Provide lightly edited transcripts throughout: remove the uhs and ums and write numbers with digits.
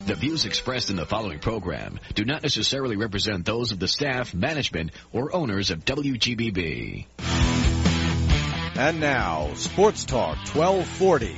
The views expressed in the following program do not necessarily represent those of the staff, management, or owners of WGBB. And now, Sports Talk 1240.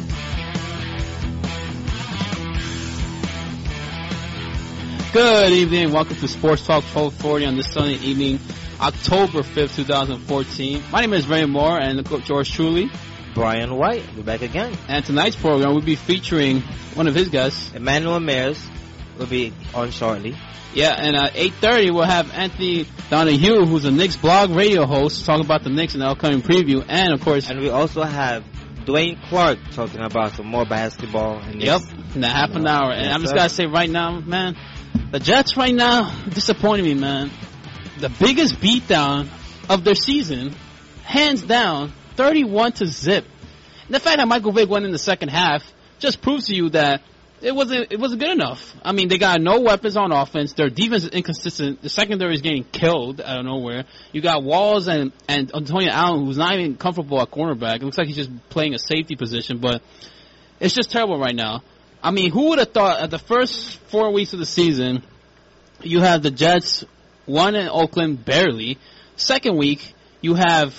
Good evening. Welcome to Sports Talk 1240 on this Sunday evening, October 5th, 2014. My name is Ray Moore and George Truly. Brian White, we're back again. And tonight's program will be featuring one of his guests. Emmanuel Mayers will be on shortly. Yeah, and at 8:30 we'll have Anthony Donahue, who's a Knicks blog radio host, talking about the Knicks in the upcoming preview. And, of course... And we also have Dwayne Clark talking about some more basketball. And yep, in half an hour. And I'm just got to say right now, man, the Jets right now disappointing me, man. The biggest beatdown of their season, hands down, 31-0. And the fact that Michael Vick went in the second half just proves to you that it wasn't good enough. I mean, they got no weapons on offense. Their defense is inconsistent. The secondary is getting killed out of nowhere. You got Walls and Antonio Allen, who's not even comfortable at cornerback. It looks like he's just playing a safety position, but it's just terrible right now. I mean, who would have thought at the first 4 weeks of the season, you have the Jets won in Oakland barely. Second week, you have,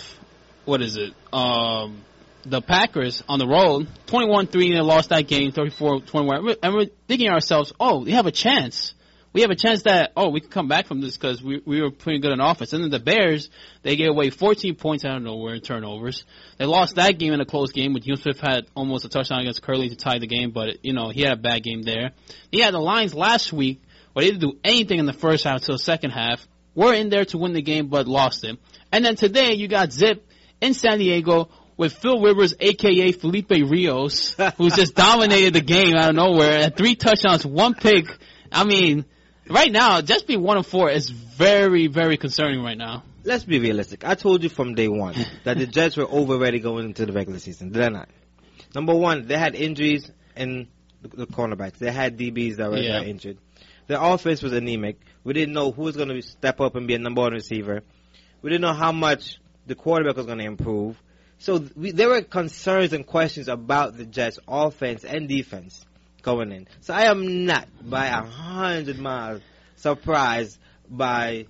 the Packers on the road, 21-3, they lost that game, 34-21. And we're thinking to ourselves, oh, we have a chance. We have a chance that, we can come back from this because we were pretty good on offense. And then the Bears, they gave away 14 points out of nowhere in turnovers. They lost that game in a close game, with Yusuf had almost a touchdown against Curley to tie the game, but, he had a bad game there. He had the Lions last week, where they didn't do anything in the first half until the second half. We're in there to win the game, but lost it. And then today, you got Zip in San Diego with Phil Rivers, a.k.a. Felipe Rios, who's just dominated the game out of nowhere. Had 3 touchdowns, 1 pick. I mean, right now, just being 1-4 is very, very concerning right now. Let's be realistic. I told you from day one that the Jets were already going into the regular season. Did I not? Number one, they had injuries in the cornerbacks. They had DBs that were injured. Their offense was anemic. We didn't know who was going to step up and be a number one receiver. We didn't know how much the quarterback was going to improve. So there were concerns and questions about the Jets' offense and defense going in. So I am not by 100 miles surprised by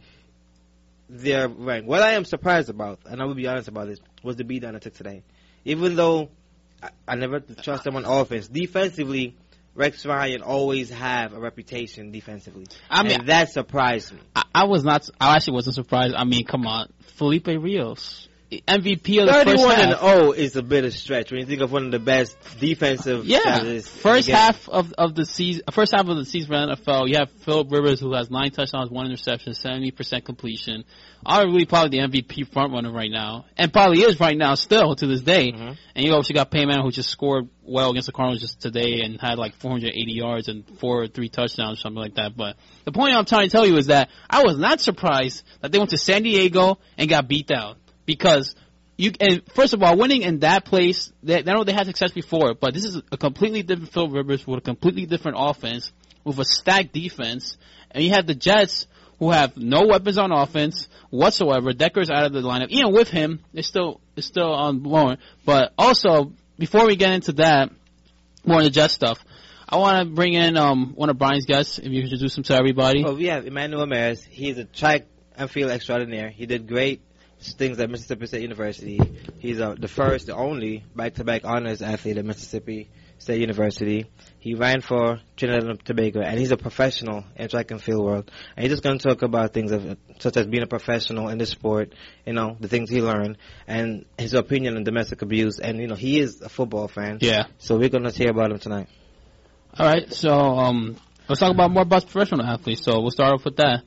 their rank. What I am surprised about, and I will be honest about this, was the beatdown I took today. Even though I never trust them on offense, defensively, Rex Ryan always have a reputation defensively. And that surprised me. I actually wasn't surprised. I mean, come on. Felipe Rios, MVP of the first half. 31-0 is a bit of stretch when you think of one of the best defensive. First half of the season for the NFL, you have Philip Rivers, who has 9 touchdowns, 1 interception, 70% completion. Arguably probably the MVP front runner right now, and probably is right now still to this day. Mm-hmm. And you also got Payman, who just scored well against the Cardinals just today and had like 480 yards and 4 or 3 touchdowns, something like that. But the point I'm trying to tell you is that I was not surprised that they went to San Diego and got beat down. Because first of all, winning in that place, I know they had success before, but this is a completely different Phil Rivers with a completely different offense, with a stacked defense, and you have the Jets, who have no weapons on offense whatsoever. Decker's out of the lineup. Even with him, it's still on blowing. But also, before we get into that, more of the Jets stuff, I want to bring in one of Brian's guests, if you could introduce him to everybody. Oh, we have Emmanuel Mayers. He's a track and field extraordinaire. He did great things at Mississippi State University. He's the only back-to-back honors athlete at Mississippi State University. He ran for Trinidad and Tobago, and he's a professional in track and field world. And he's just going to talk about things such as being a professional in the sport, the things he learned, and his opinion on domestic abuse. And, he is a football fan. Yeah. So we're going to hear about him tonight. All right. So let's talk more about professional athletes. So we'll start off with that.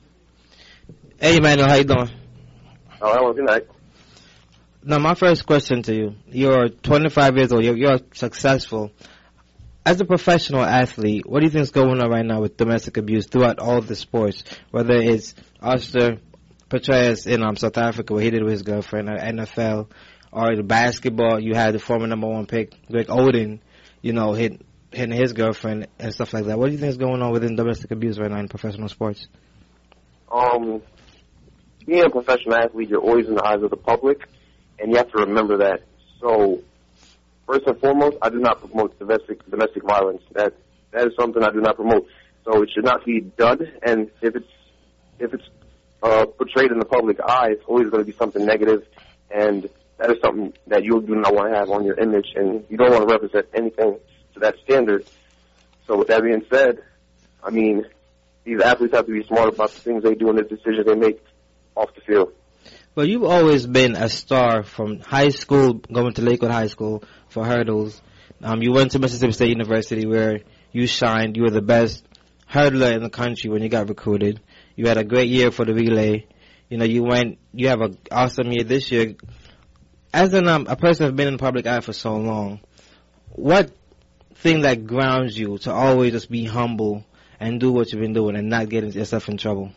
Hey, Emmanuel, how you doing? All right, well, good night. Now, my first question to you. You're 25 years old. You're successful. As a professional athlete, what do you think is going on right now with domestic abuse throughout all the sports? Whether it's Oscar Petraeus in South Africa, what he did with his girlfriend, or NFL, or the basketball, you had the former number 1 pick, Greg Oden, hitting his girlfriend and stuff like that. What do you think is going on within domestic abuse right now in professional sports? Being a professional athlete, you're always in the eyes of the public, and you have to remember that. So, first and foremost, I do not promote domestic violence. That That is something I do not promote. So it should not be done. And if it's portrayed in the public eye, it's always going to be something negative, and that is something that you do not want to have on your image, and you don't want to represent anything to that standard. So with that being said, I mean, these athletes have to be smart about the things they do and the decisions they make off the field. Well, you've always been a star from high school, going to Lakewood High School for hurdles. You went to Mississippi State University where you shined. You were the best hurdler in the country when you got recruited. You had a great year for the relay. You know, you have an awesome year this year. As a person who's been in the public eye for so long, what thing that grounds you to always just be humble and do what you've been doing and not get yourself in trouble?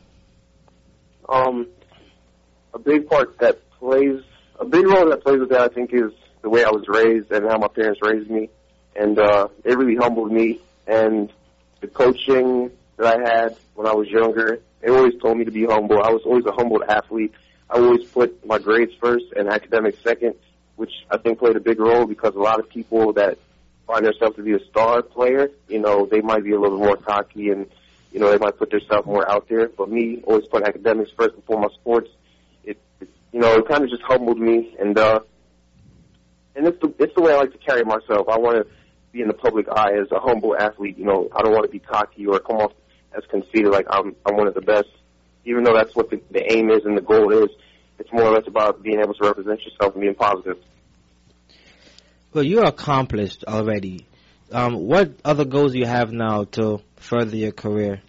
A big role that plays with that, I think, is the way I was raised and how my parents raised me. And it really humbled me. And the coaching that I had when I was younger, they always told me to be humble. I was always a humbled athlete. I always put my grades first and academics second, which I think played a big role because a lot of people that find themselves to be a star player, you know, they might be a little more cocky and, you know, they might put themselves more out there. But me, always put academics first before my sports. It kind of just humbled me, and it's the way I like to carry myself. I want to be in the public eye as a humble athlete. You know, I don't want to be cocky or come off as conceited like I'm one of the best. Even though that's what the aim is and the goal is, it's more or less about being able to represent yourself and being positive. Well, you're accomplished already. What other goals do you have now to further your career?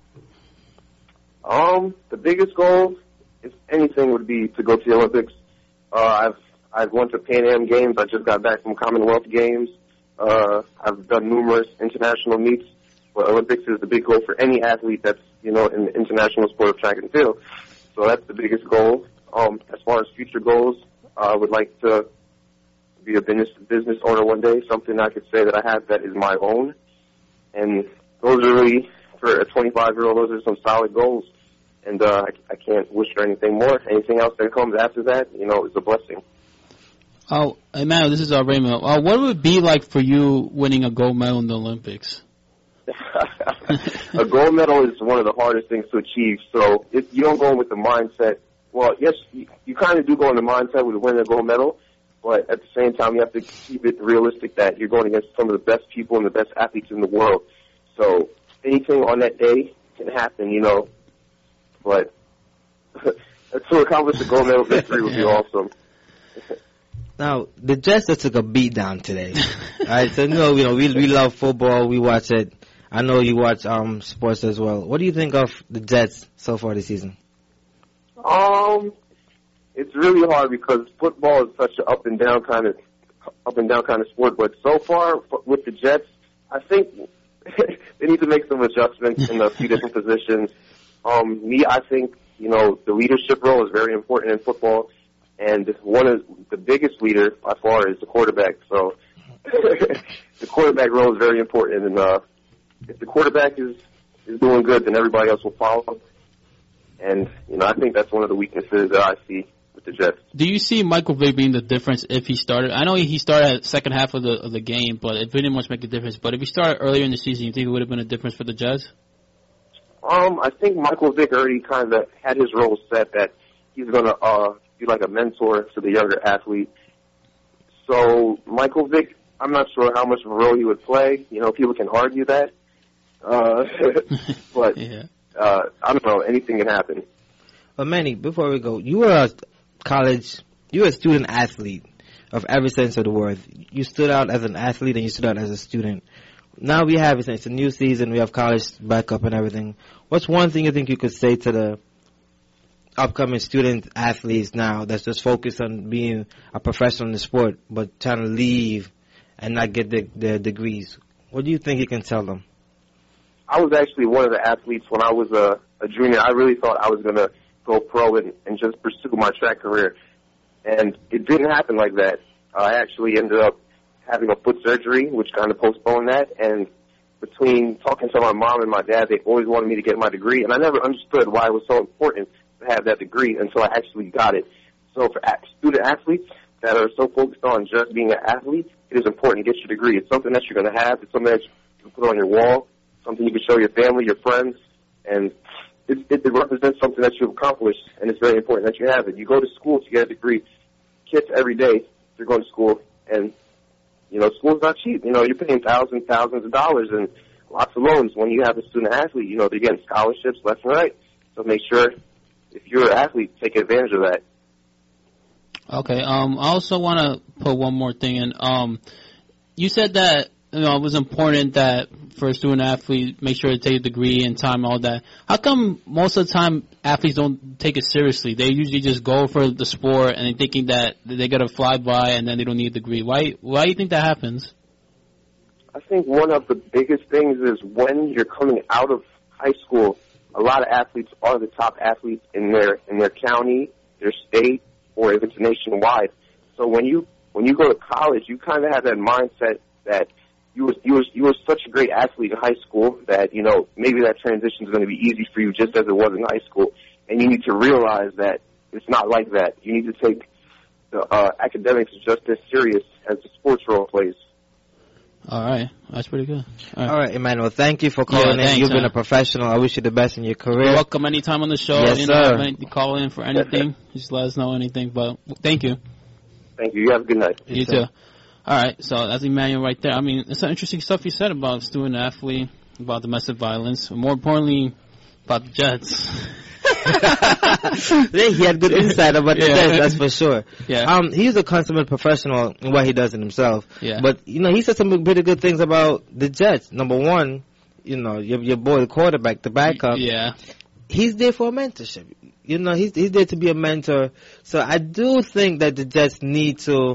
The biggest goal, if anything, would be to go to the Olympics. I've went to Pan Am Games. I just got back from Commonwealth Games. I've done numerous international meets. But Olympics is the big goal for any athlete that's, you know, in the international sport of track and field. So that's the biggest goal. As far as future goals, I would like to be a business owner one day, something I could say that I have that is my own. And those are really, for a 25-year-old, those are some solid goals. And I can't wish for anything more. Anything else that comes after that, you know, is a blessing. Oh, Emmanuel, this is Raymond. What would it be like for you winning a gold medal in the Olympics? A gold medal is one of the hardest things to achieve. So if you don't go in with the mindset, well, yes, you kind of do go in the mindset with winning a gold medal, but at the same time, you have to keep it realistic that you're going against some of the best people and the best athletes in the world. So anything on that day can happen, you know. But to accomplish a gold medal victory would be awesome. Now, the Jets took a beat down today. All right, so we love football. We watch it. I know you watch sports as well. What do you think of the Jets so far this season? It's really hard because football is such an up and down kind of sport. But so far with the Jets, I think they need to make some adjustments in a few different positions. I think, you know, the leadership role is very important in football, and one of the biggest leader by far is the quarterback. So the quarterback role is very important, and if the quarterback is doing good, then everybody else will follow. And, you know, I think that's one of the weaknesses that I see with the Jets. Do you see Michael Vick being the difference if he started? I know he started at the second half of the game, but it didn't much make a difference. But if he started earlier in the season, you think it would have been a difference for the Jets? I think Michael Vick already kind of had his role set that he's going to be like a mentor to the younger athlete. So Michael Vick, I'm not sure how much of a role he would play. You know, people can argue that. But yeah. I don't know. Anything can happen. But Manny, before we go, you were a student athlete of every sense of the word. You stood out as an athlete and you stood out as a student. Now it's a new season. We have college back up and everything. What's one thing you think you could say to the upcoming student athletes now that's just focused on being a professional in the sport but trying to leave and not get their degrees? What do you think you can tell them? I was actually one of the athletes when I was a junior. I really thought I was going to go pro and just pursue my track career. And it didn't happen like that. I actually ended up having a foot surgery, which kind of postponed that. And between talking to my mom and my dad, they always wanted me to get my degree. And I never understood why it was so important to have that degree until I actually got it. So for student athletes that are so focused on just being an athlete, it is important to get your degree. It's something that you're going to have. It's something that you can put on your wall, something you can show your family, your friends, and it represents something that you've accomplished, and it's very important that you have it. You go to school to get a degree. Kids every day, they're going to school, and, school's not cheap. You're paying thousands of dollars and lots of loans. When you have a student athlete, they're getting scholarships left and right. So make sure, if you're an athlete, take advantage of that. Okay. I also want to put one more thing in. You said that it was important that for a student athlete, make sure to take a degree and time, all that. How come most of the time athletes don't take it seriously? They usually just go for the sport and they're thinking that they got to fly by and then they don't need a degree. Why do you think that happens? I think one of the biggest things is when you're coming out of high school, a lot of athletes are the top athletes in their county, their state, or if it's nationwide. So when you go to college, you kind of have that mindset that you were such a great athlete in high school that, maybe that transition is going to be easy for you just as it was in high school. And you need to realize that it's not like that. You need to take the academics just as serious as the sports role plays. All right. That's pretty good. All right, Emmanuel. Thank you for calling in. You've been a professional. I wish you the best in your career. You're welcome anytime on the show. Yes, sir. Call in for anything. Just let us know anything. But thank you. Thank you. You have a good night. You too. All right, so that's Emmanuel right there. I mean, it's some interesting stuff you said about student athlete, about domestic violence, and more importantly, about the Jets. He had good insight about the Jets, that's for sure. Yeah. He's a consummate professional in what he does in himself. Yeah. But, he said some pretty good things about the Jets. Number one, your boy, the quarterback, the backup. Yeah. He's there for a mentorship. He's there to be a mentor. So I do think that the Jets need to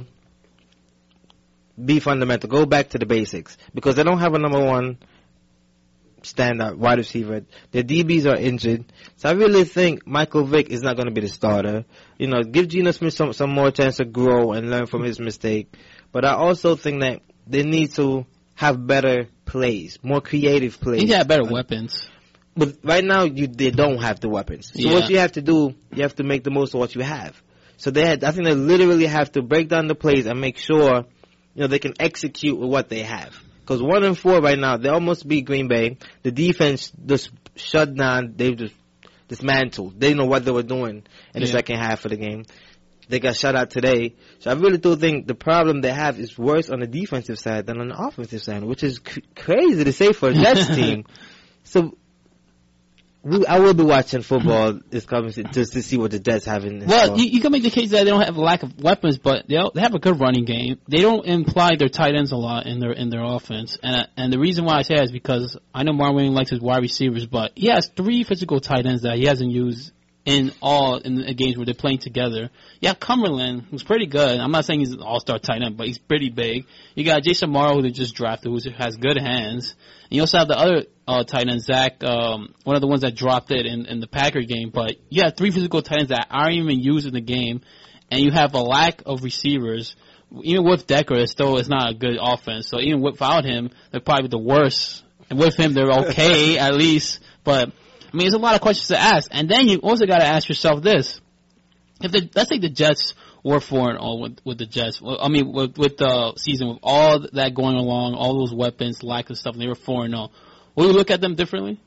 be fundamental. Go back to the basics. Because they don't have a number one standout wide receiver. The DBs are injured. So I really think Michael Vick is not going to be the starter. Give Geno Smith some more chance to grow and learn from his mistake. But I also think that they need to have better plays, more creative plays. They need to have better weapons. But right now, they don't have the weapons. So what you have to do, you have to make the most of what you have. So I think they literally have to break down the plays and make sure they can execute with what they have. Because 1-4 right now, they almost beat Green Bay. The defense just shut down. They just dismantled. They didn't know what they were doing in the second half of the game. They got shut out today. So I really do think the problem they have is worse on the defensive side than on the offensive side, which is crazy to say for a Jets team. So I will be watching football this coming just to see what the Jets have in. Well, you can make the case that they don't have a lack of weapons, but they have a good running game. They don't imply their tight ends a lot in their offense, and the reason why I say that is because I know Mark Wayne likes his wide receivers, but he has 3 physical tight ends that he hasn't used in the games where they're playing together. You have Cumberland, who's pretty good. I'm not saying he's an all-star tight end, but he's pretty big. You got Jason Morrow, who they just drafted, who has good hands. And you also have the other tight end, Zach, one of the ones that dropped it in the Packer game. But you have 3 physical tight ends that aren't even used in the game, and you have a lack of receivers. Even with Decker, it's not a good offense. So even without him, they're probably the worst. And with him, they're okay, at least. But there's a lot of questions to ask. And then you also got to ask yourself this. Let's say the Jets were 4-0 with the Jets. With the season, with all that going along, all those weapons, lack of stuff, and they were 4-0. Will we look at them differently?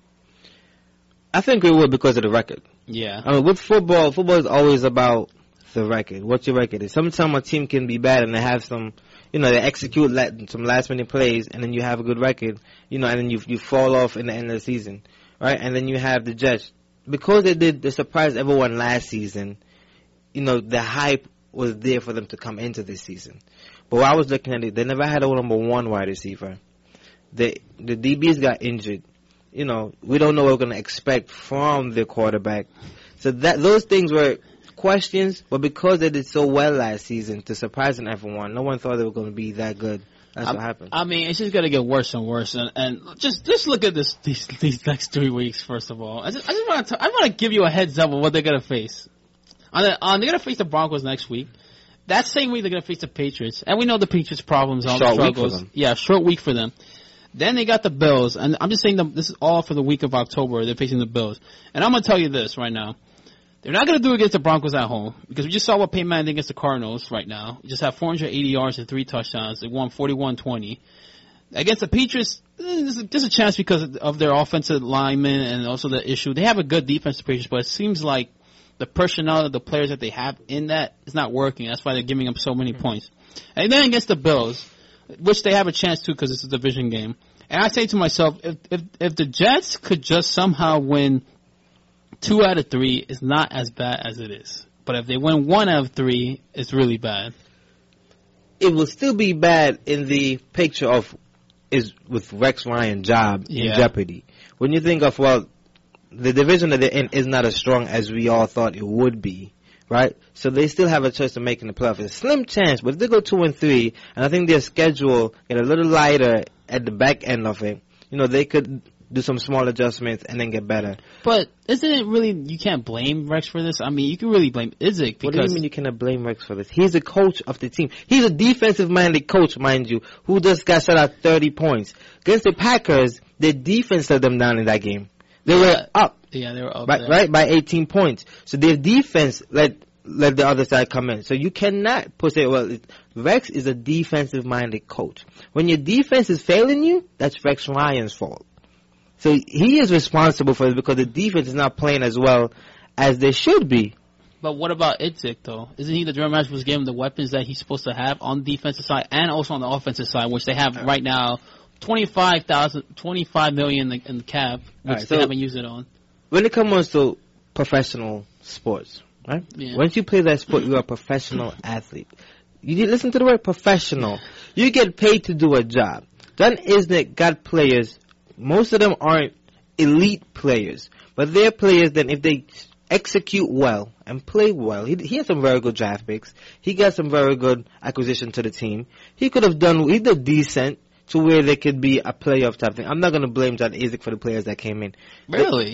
I think we would because of the record. Yeah. With football is always about the record. What your record is. Sometimes a team can be bad and they have some, they execute some last-minute plays, and then you have a good record, and then you fall off in the end of the season. Right, and then you have the Jets. Because they surprised everyone last season, the hype was there for them to come into this season. But when I was looking at it, they never had a number one wide receiver. The DBs got injured. We don't know what we're going to expect from the quarterback. So those things were questions, but because they did so well last season, to surprising everyone, no one thought they were going to be that good. That's what happened. It's just going to get worse and worse. And just look at these next 3 weeks, first of all. I want to give you a heads up of what they're going to face. They're going to face the Broncos next week. That same week, they're going to face the Patriots. And we know the Patriots' problems, all the struggles. Yeah, short week for them. Then they got the Bills. And I'm just saying this is all for the week of October. They're facing the Bills. And I'm going to tell you this right now. They're not going to do it against the Broncos at home because we just saw what Peyton Manning did against the Cardinals right now. We just have 480 yards and 3 touchdowns. They won 41-20. Against the Patriots, there's a chance because of their offensive linemen and also the issue. They have a good defense, the Patriots, but it seems like the personnel of the players that they have in that is not working. That's why they're giving up so many points. And then against the Bills, which they have a chance to because it's a division game. And I say to myself, if the Jets could just somehow win 2 out of 3, it's not as bad as it is. But if they win 1 out of 3, it's really bad. It will still be bad in the picture of is with Rex Ryan's job in jeopardy. When you think of, well, the division that they're in is not as strong as we all thought it would be, right? So they still have a chance of making the playoffs. It's a slim chance, but if they go 2-3, and I think their schedule get a little lighter at the back end of it, they could do some small adjustments and then get better. But isn't it really, you can't blame Rex for this? I mean, you can really blame Izzik because... What do you mean you cannot blame Rex for this? He's the coach of the team. He's a defensive-minded coach, mind you, who just got shot out 30 points. Against the Packers, their defense let them down in that game. They were up. Yeah, they were up. By 18 points. So their defense let the other side come in. So you cannot say, well, Rex is a defensive-minded coach. When your defense is failing you, that's Rex Ryan's fault. So he is responsible for it because the defense is not playing as well as they should be. But what about Izzik, though? Isn't he the general manager who's giving the weapons that he's supposed to have on the defensive side and also on the offensive side, which they have right now $25 million in the cap, which they haven't used it on. When it comes to professional sports, right? Yeah. Once you play that sport, you're a professional athlete. You listen to the word professional. You get paid to do a job. John Isnick got players. Most of them aren't elite players, but they're players that if they execute well and play well, he has some very good draft picks. He got some very good acquisition to the team. He did decent to where they could be a playoff type thing. I'm not going to blame John Isnick for the players that came in. Really?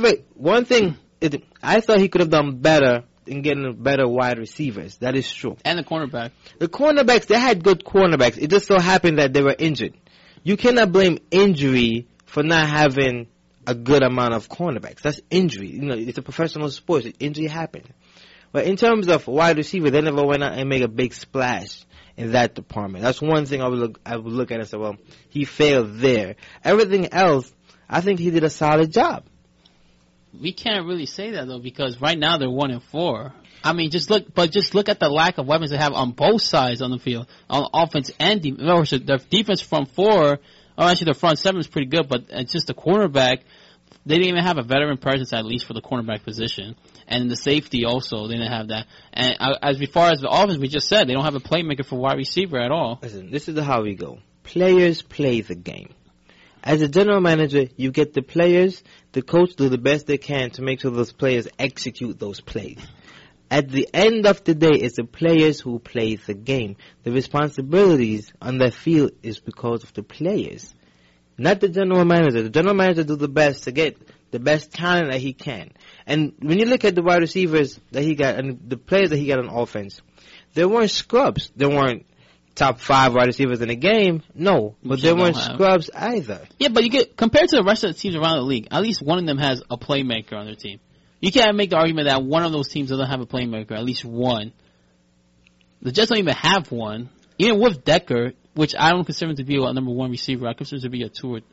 I thought he could have done better in getting better wide receivers. That is true. And the cornerback. The cornerbacks, they had good cornerbacks. It just so happened that they were injured. You cannot blame injury for not having a good amount of cornerbacks. That's injury. It's a professional sport. Injury happens. But in terms of wide receiver, they never went out and made a big splash in that department. That's one thing I would look at and say, well, he failed there. Everything else, I think he did a solid job. We can't really say that though, because right now they're 1-4. I mean, just look at the lack of weapons they have on both sides on the field, on offense and defense. Their defense front four. Oh, actually, the front seven is pretty good, but it's just the cornerback. They didn't even have a veteran presence, at least for the cornerback position. And the safety also, they didn't have that. And as far as the offense, we just said, they don't have a playmaker for wide receiver at all. Listen, this is how we go. Players play the game. As a general manager, you get the players, the coach do the best they can to make sure those players execute those plays. At the end of the day, it's the players who play the game. The responsibilities on the field is because of the players, not the general manager. The general manager do the best to get the best talent that he can. And when you look at the wide receivers that he got and the players that he got on offense, they weren't scrubs. They weren't top 5 wide receivers in the game. No, but they weren't scrubs either. Yeah, but you get compared to the rest of the teams around the league, at least one of them has a playmaker on their team. You can't make the argument that one of those teams doesn't have a playmaker, at least one. The Jets don't even have one. Even with Decker, which I don't consider him to be a number 1 receiver, I consider him to be a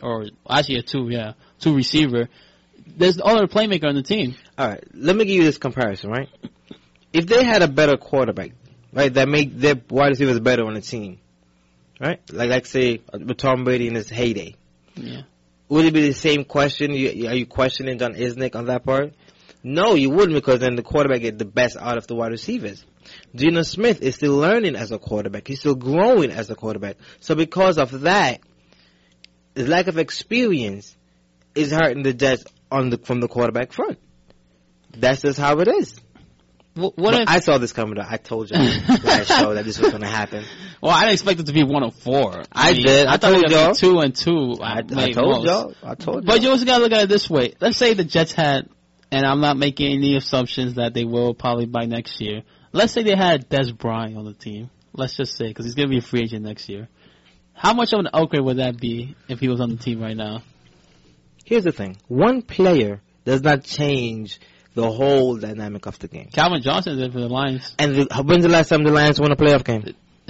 2 receiver. There's no other playmaker on the team. All right, let me give you this comparison, right? If they had a better quarterback, right, that made their wide receivers better on the team, right? Like say, with Tom Brady in his heyday. Yeah. Would it be the same question? Are you questioning John Isnick on that part? No, you wouldn't, because then the quarterback get the best out of the wide receivers. Geno Smith is still learning as a quarterback. He's still growing as a quarterback. So because of that, the lack of experience is hurting the Jets from the quarterback front. That's just how it is. I saw this coming. I told you last show that this was going to happen. Well, I didn't expect it to be 1-4. I did. I told y'all. 2-2. I told y'all. But you also got to look at it this way. Let's say the Jets had, and I'm not making any assumptions that they will probably by next year. Let's say they had Des Bryant on the team. Let's just say, because he's going to be a free agent next year. How much of an upgrade would that be if he was on the team right now? Here's the thing. One player does not change the whole dynamic of the game. Calvin Johnson did for the Lions. And when's the last time the Lions won a playoff game?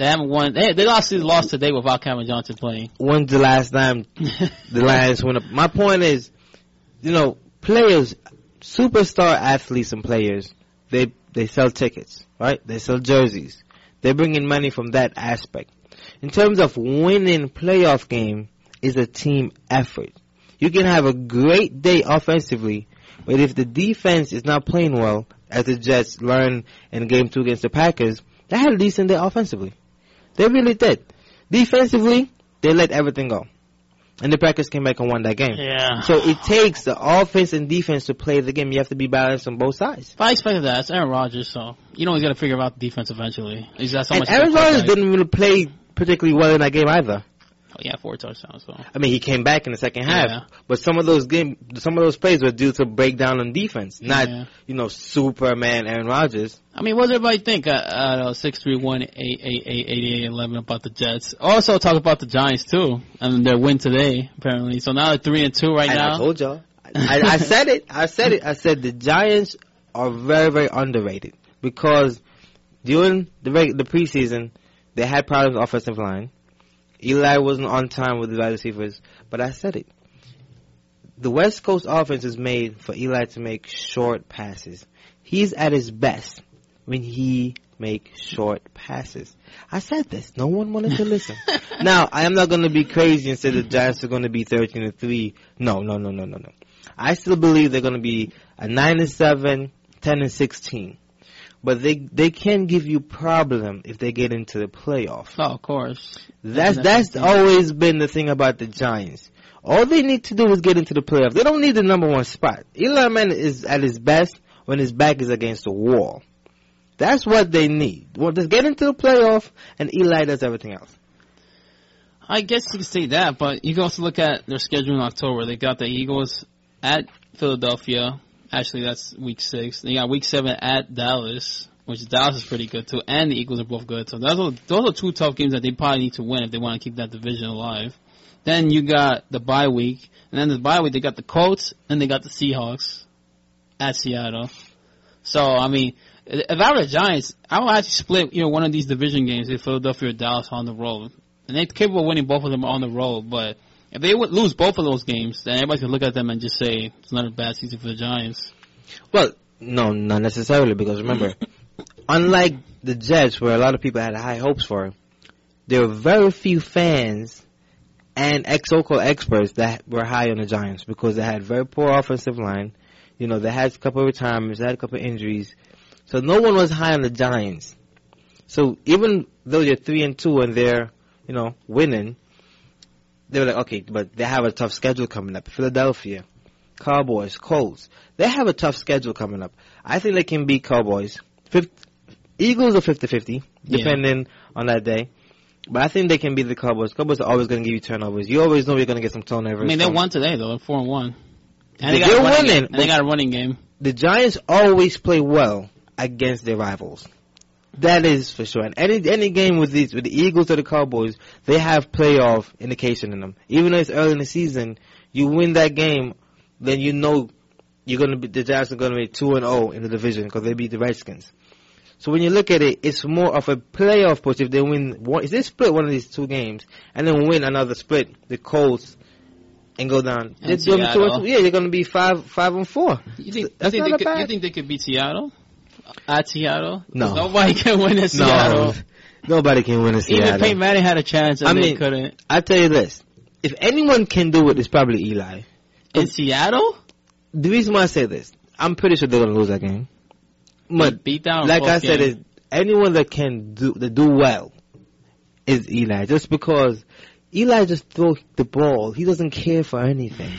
They haven't won. They lost today without Cameron Johnson playing. When's the last time the Lions went up? My point is, players, superstar athletes and players, they sell tickets, right? They sell jerseys. They bring in money from that aspect. In terms of winning playoff game, is a team effort. You can have a great day offensively, but if the defense is not playing well, as the Jets learned in Game 2 against the Packers, they had a decent day offensively. They really did. Defensively, they let everything go. And the Packers came back and won that game. Yeah. So it takes the offense and defense to play the game. You have to be balanced on both sides. If I expected that, it's Aaron Rodgers, so he's got to figure out the defense eventually. He's got so much. Aaron Rodgers didn't really play particularly well in that game either. Oh, yeah, 4 touchdowns. So. I mean, he came back in the second half, but some of those plays were due to breakdown on defense, not Superman Aaron Rodgers. I mean, what does everybody think? 631-888-8811 about the Jets. Also, talk about the Giants too. I mean, their win today apparently. So now they're 3-2 right now. I told y'all. I said it. I said the Giants are very, very underrated because during the preseason they had problems with offensive line. Eli wasn't on time with the wide receivers, but I said it. The West Coast offense is made for Eli to make short passes. He's at his best when he makes short passes. I said this. No one wanted to listen. Now, I am not going to be crazy and say the Giants are going to be 13-3. No. I still believe they're going to be a 9-7, 10-16. But they can give you problem if they get into the playoff. Oh, of course. That's always been the thing about the Giants. All they need to do is get into the playoff. They don't need the number 1 spot. Eli Manning is at his best when his back is against the wall. That's what they need. Well, just get into the playoff, and Eli does everything else. I guess you could say that, but you can also look at their schedule in October. They got the Eagles at Philadelphia. Actually, that's week 6. They got week 7 at Dallas, which Dallas is pretty good too, and the Eagles are both good. So those are 2 tough games that they probably need to win if they want to keep that division alive. Then you got the bye week, and then the bye week they got the Colts, and they got the Seahawks at Seattle. So I mean, if I were the Giants, I would actually split one of these division games with Philadelphia or Dallas on the road, and they're capable of winning both of them on the road, but. If they would lose both of those games, then everybody can look at them and just say it's not a bad season for the Giants. Well, no, not necessarily, because remember, unlike the Jets, where a lot of people had high hopes for, there were very few fans and so-called experts that were high on the Giants because they had very poor offensive line. They had a couple of retirements, they had a couple of injuries. So no one was high on the Giants. So even though you're 3-2 and they're, winning, they were like, okay, but they have a tough schedule coming up. Philadelphia, Cowboys, Colts. They have a tough schedule coming up. I think they can beat Cowboys. Eagles are 50-50, depending on that day. But I think they can beat the Cowboys. Cowboys are always going to give you turnovers. You always know you're going to get some turnovers. I mean, they won today, though, 4-1. And they're winning. And they got a running game. The Giants always play well against their rivals. That is for sure. And any game with the Eagles or the Cowboys, they have playoff indication in them. Even though it's early in the season, you win that game, then the Giants are going to be 2-0 in the division because they beat the Redskins. So when you look at it, it's more of a playoff push. If they win if they split one of these 2 games and then win another split, the Colts, and go down. And Seattle. You're going to be 5-4. You think they could beat Seattle? At Seattle? No. Nobody can win in Seattle. No. Nobody can win in Seattle. Even Peyton Manning had a chance and they couldn't. I tell you this. If anyone can do it, it's probably Eli. In Seattle? The reason why I say this, I'm pretty sure they're going to lose that game. But beat down like I said, is anyone that can do well is Eli. Just because Eli just throws the ball. He doesn't care for anything.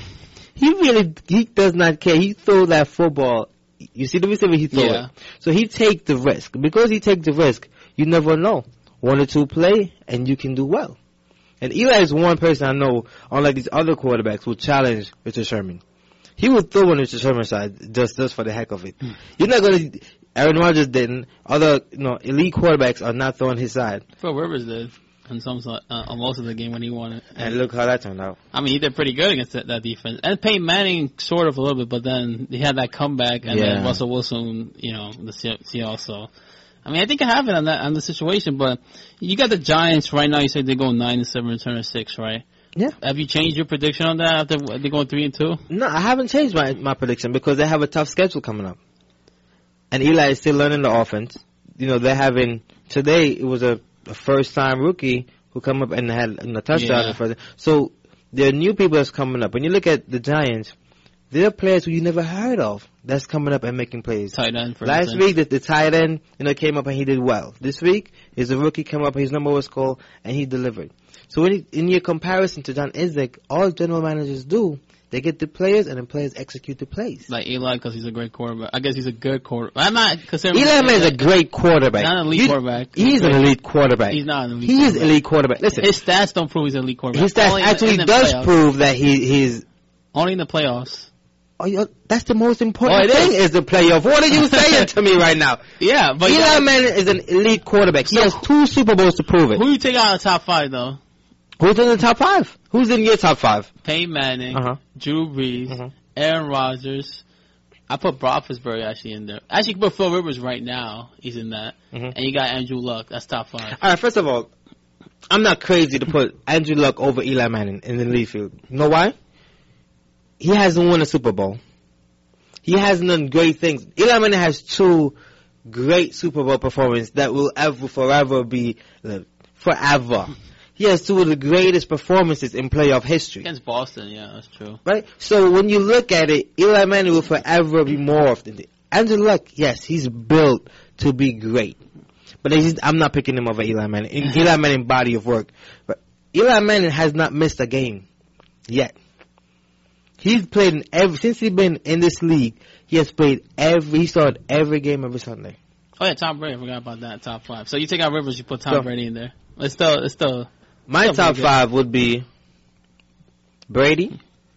He does not care. He throws that football. You see the reason he throw it. So he take the risk. Because he take the risk, you never know. 1 or 2 play, and you can do well. And Eli is one person I know, unlike these other quarterbacks, who challenge Richard Sherman. He would throw on Richard Sherman's side just for the heck of it. You're not going to... Aaron Rodgers didn't. Other elite quarterbacks are not throwing his side. Phil Rivers did on most of the game when he won it. And look how that turned out. I mean, he did pretty good against that defense. And Peyton Manning sort of a little bit, but then he had that comeback, and then Russell Wilson, the Seahawks. So I mean, I think I have it on the situation, but you got the Giants right now. You said they go 9-7 and turn 6, right? Yeah. Have you changed your prediction on that after they're going 3-2? No, I haven't changed my prediction because they have a tough schedule coming up. And Eli is still learning the offense. You know, they're having, today it was a first-time rookie who come up and had a touchdown. Yeah. First. So there are new people that's coming up. When you look at the Giants, there are players who you never heard of that's coming up and making plays. Tight end, for Last instance. week, the tight end, came up and he did well. This week, is a rookie came up, his number was called, and he delivered. So in your comparison to John Idzik, all general managers do, they get the players and then players execute the plays. Like Eli, because he's a great quarterback. I guess he's a good quarterback. I'm not considering Eli Manning is a great quarterback. Not an elite quarterback. He's an elite quarterback. He's not an elite He quarterback. is elite quarterback. Listen, His stats don't prove he's an elite quarterback. his stats Only actually in the does playoffs. prove that he's... Only in the playoffs. Oh, that's the most important Oh, it thing is the playoff. What are you saying to me right now? Yeah, but Eli Manning is an elite quarterback. He has 2 Super Bowls to prove it. Who you take out of the top 5, though? Who's in the top 5? Who's in your top 5? Peyton Manning, Uh-huh. Drew Brees, Uh-huh. Aaron Rodgers. I put Roethlisberger actually in there. Actually, you can put Phil Rivers right now. He's in that. Mhm. And you got Andrew Luck. That's top 5. All right, first of all, I'm not crazy to put Andrew Luck over Eli Manning in the league field. You know why? He hasn't won a Super Bowl. He hasn't done great things. Eli Manning has 2 great Super Bowl performances that will forever be lived. Forever. He has 2 of the greatest performances in playoff history. Against Boston, yeah, that's true. Right? So when you look at it, Eli Manning will forever be morphed into Andrew Luck. Yes, he's built to be great. But I'm not picking him over Eli Manning. Eli Manning body of work. But Eli Manning has not missed a game yet. He's played since he's been in this league, he has played he started every game every Sunday. Oh yeah, Tom Brady. I forgot about that. Top 5. So you take out Rivers, you put Tom Brady in there. It's still. My top 5 would be Brady,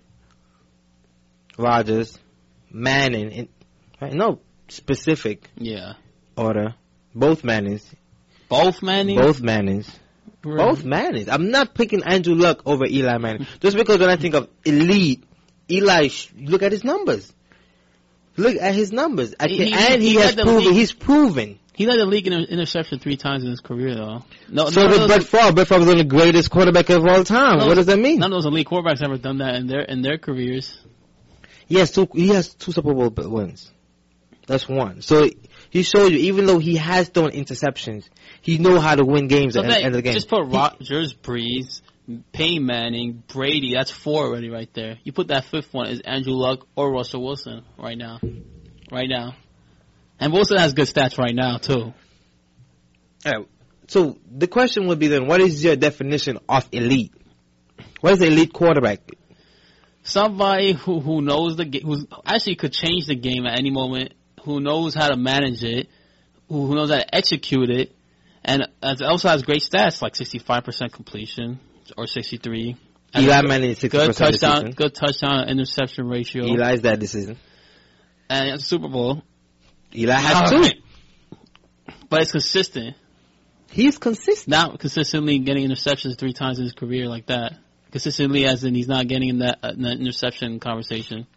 Rodgers, Manning. No specific order. Both Mannings. Both Mannings? Both Mannings. Really? Both Mannings. I'm not picking Andrew Luck over Eli Manning. Just because when I think of elite, Eli, look at his numbers. Look at his numbers. He's proven. He led the league in interception 3 times in his career, though. Brett Favre. Brett Favre was one of the greatest quarterbacks of all time. What does that mean? None of those elite quarterbacks ever done that in their careers. He has 2 Super Bowl wins. That's 1. So he showed you, even though he has thrown interceptions, he knows how to win games at the end of the game. Just put Rodgers, Brees, Peyton Manning, Brady. That's 4 already right there. You put that 5th one is Andrew Luck or Russell Wilson right now. Right now. And Wilson has good stats right now, too. All right. So the question would be then, what is your definition of elite? What is an elite quarterback? Somebody who knows the game, who actually could change the game at any moment, who knows how to manage it, who knows how to execute it, and also has great stats like 65% completion or 63. Eli Manning is 60%. Good touchdown interception ratio. Eli's that this season. And it's a Super Bowl. Eli has 2. But it's consistent. He's consistent. Not consistently getting interceptions 3 times in his career like that. Consistently as in he's not getting in that interception conversation.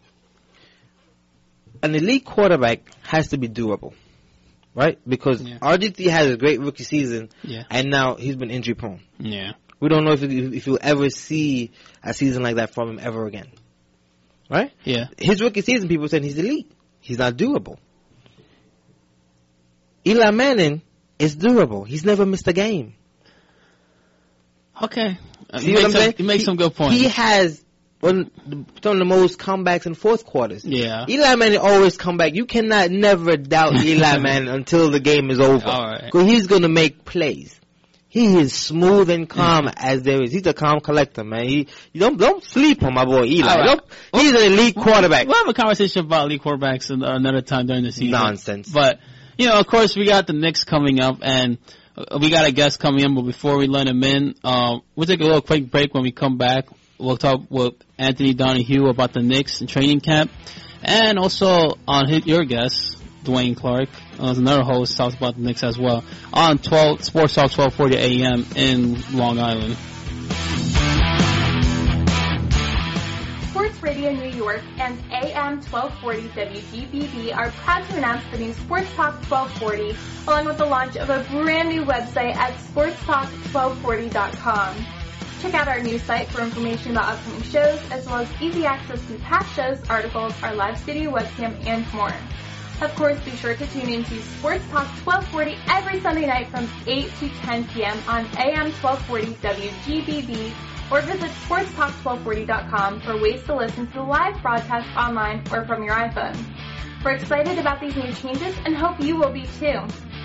An elite quarterback has to be durable. Right? Because RG3 has a great rookie season, and now he's been injury prone. Yeah. We don't know if you'll ever see a season like that from him ever again. Right? Yeah. His rookie season, people said he's elite. He's not durable. Eli Manning is durable. He's never missed a game. Okay. See what I'm saying? He makes some good points. He has one of the most comebacks in 4th quarters. Yeah. Eli Manning always come back. You cannot never doubt Eli Manning until the game is over. All right. Because he's going to make plays. He is smooth and calm as there is. He's a calm collector, man. You don't sleep on my boy Eli. Right. He's an elite quarterback. We'll have a conversation about elite quarterbacks another time during the season. Nonsense. But, of course, we got the Knicks coming up, and we got a guest coming in, but before we let him in, we'll take a little quick break. When we come back, we'll talk with Anthony Donahue about the Knicks and training camp, and also on your guest, Dwayne Clark, as another host, talks about the Knicks as well, on Sports Talk 1240 AM in Long Island. Sports Radio Radio New York and AM 1240 WGBB are proud to announce the new Sports Talk 1240, along with the launch of a brand new website at sportstalk1240.com. Check out our new site for information about upcoming shows, as well as easy access to past shows, articles, our live studio webcam, and more. Of course, be sure to tune in to Sports Talk 1240 every Sunday night from 8 to 10 p.m. on AM 1240 WGBB, or visit sportstalk1240.com for ways to listen to the live broadcast online or from your iPhone. We're excited about these new changes and hope you will be too.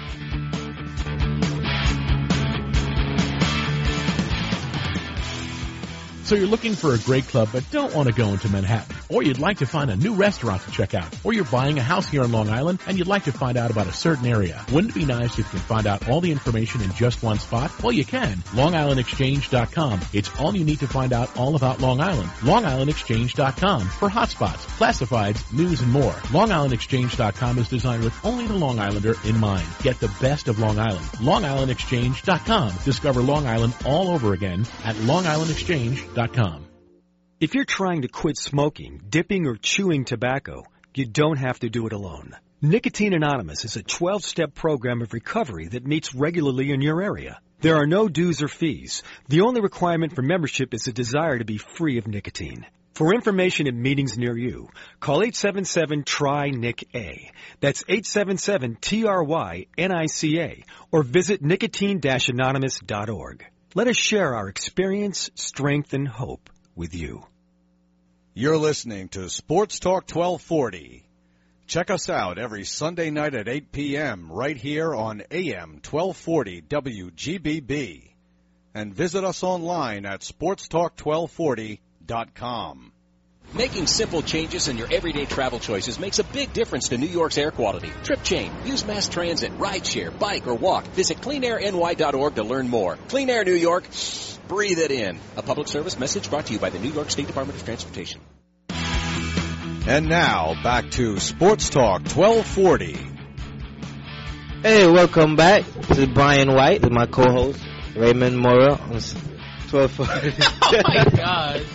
So you're looking for a great club but don't want to go into Manhattan, or you'd like to find a new restaurant to check out, or you're buying a house here on Long Island and you'd like to find out about a certain area. Wouldn't it be nice if you can find out all the information in just one spot? Well, you can. LongIslandExchange.com. It's all you need to find out all about Long Island. LongIslandExchange.com for hotspots, classifieds, news, and more. LongIslandExchange.com is designed with only the Long Islander in mind. Get the best of Long Island. LongIslandExchange.com. Discover Long Island all over again at LongIslandExchange.com. If you're trying to quit smoking, dipping, or chewing tobacco, you don't have to do it alone. Nicotine Anonymous is a 12-step program of recovery that meets regularly in your area. There are no dues or fees. The only requirement for membership is a desire to be free of nicotine. For information and meetings near you, call 877-TRY-NIC-A. That's 877-TRY-NICA, or visit nicotine-anonymous.org. Let us share our experience, strength, and hope with you. You're listening to Sports Talk 1240. Check us out every Sunday night at 8 p.m. right here on AM 1240 WGBB. And visit us online at sportstalk1240.com. Making simple changes in your everyday travel choices makes a big difference to New York's air quality. Trip change, use mass transit, rideshare, bike, or walk. Visit cleanairny.org to learn more. Clean Air New York, breathe it in. A public service message brought to you by the New York State Department of Transportation. And now, back to Sports Talk 1240. Hey, welcome back. This is Brian White with my co-host, Raymond Mora on 1240. Oh, my God.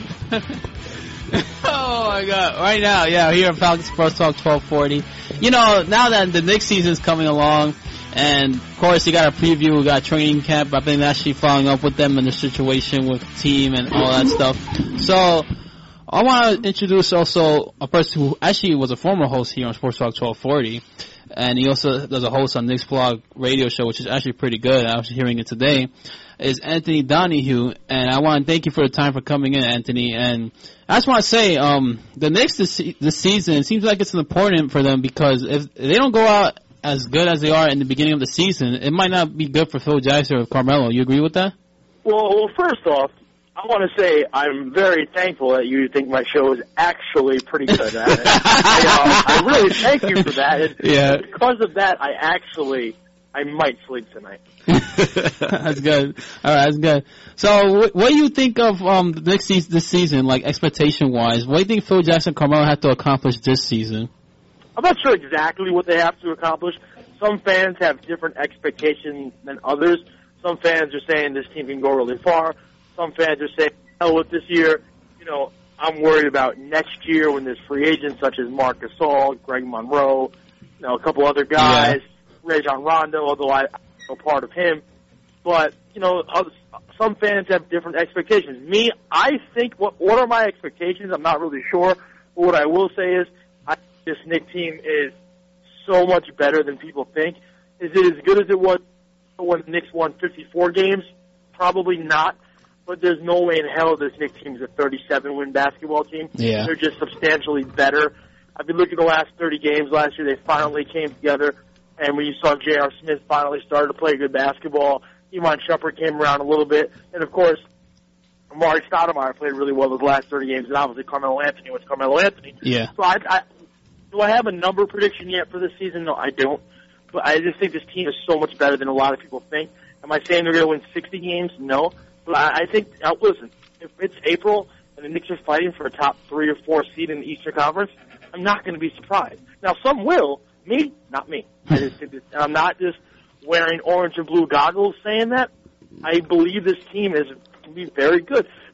Oh my God! Right now, yeah, here at Falcons Sports Talk 1240. You know, now that the Knicks season is coming along, and of course you got a preview, we got training camp. I've been actually following up with them and the situation with the team and all that stuff. So I want to introduce also a person who actually was a former host here on Sports Talk 1240, and he also does a host on Knicks Blog radio show, which is actually pretty good. I was hearing it today. Is Anthony Donahue, and I want to thank you for the time for coming in, Anthony. And I just want to say, the Knicks this season, it seems like it's important for them, because if they don't go out as good as they are in the beginning of the season, it might not be good for Phil Jackson or Carmelo. You agree with that? Well, first off, I want to say I'm very thankful that you think my show is actually pretty good. I really thank you for that. And because of that, I might sleep tonight. That's good. All right, that's good. So, what do you think of the Knicks this season, like expectation-wise? What do you think Phil Jackson and Carmelo have to accomplish this season? I'm not sure exactly what they have to accomplish. Some fans have different expectations than others. Some fans are saying this team can go really far. Some fans are saying, hell with this year. You know, I'm worried about next year when there's free agents such as Marc Gasol, Greg Monroe, you know, a couple other guys, Rajon Rondo, although I'm no part of him. But, you know, some fans have different expectations. Me, I think, what are my expectations? I'm not really sure. But what I will say is, I think this Knicks team is so much better than people think. Is it as good as it was when the Knicks won 54 games? Probably not. But there's no way in hell this Knicks team is a 37-win basketball team. Yeah. They're just substantially better. I've been looking at the last 30 games last year. They finally came together. And when you saw J.R. Smith finally started to play good basketball, Iman Shumpert came around a little bit. And, of course, Amari Stoudemire played really well those last 30 games. And obviously Carmelo Anthony was Carmelo Anthony. Yeah. So do I have a number prediction yet for this season? No, I don't. But I just think this team is so much better than a lot of people think. Am I saying they're going to win 60 games? No. But I think, listen, if it's April and the Knicks are fighting for a top 3 or 4 seed in the Eastern Conference, I'm not going to be surprised. Now, some will. Me? Not me. I'm not just wearing orange and blue goggles saying that. I believe this team is going to be very good.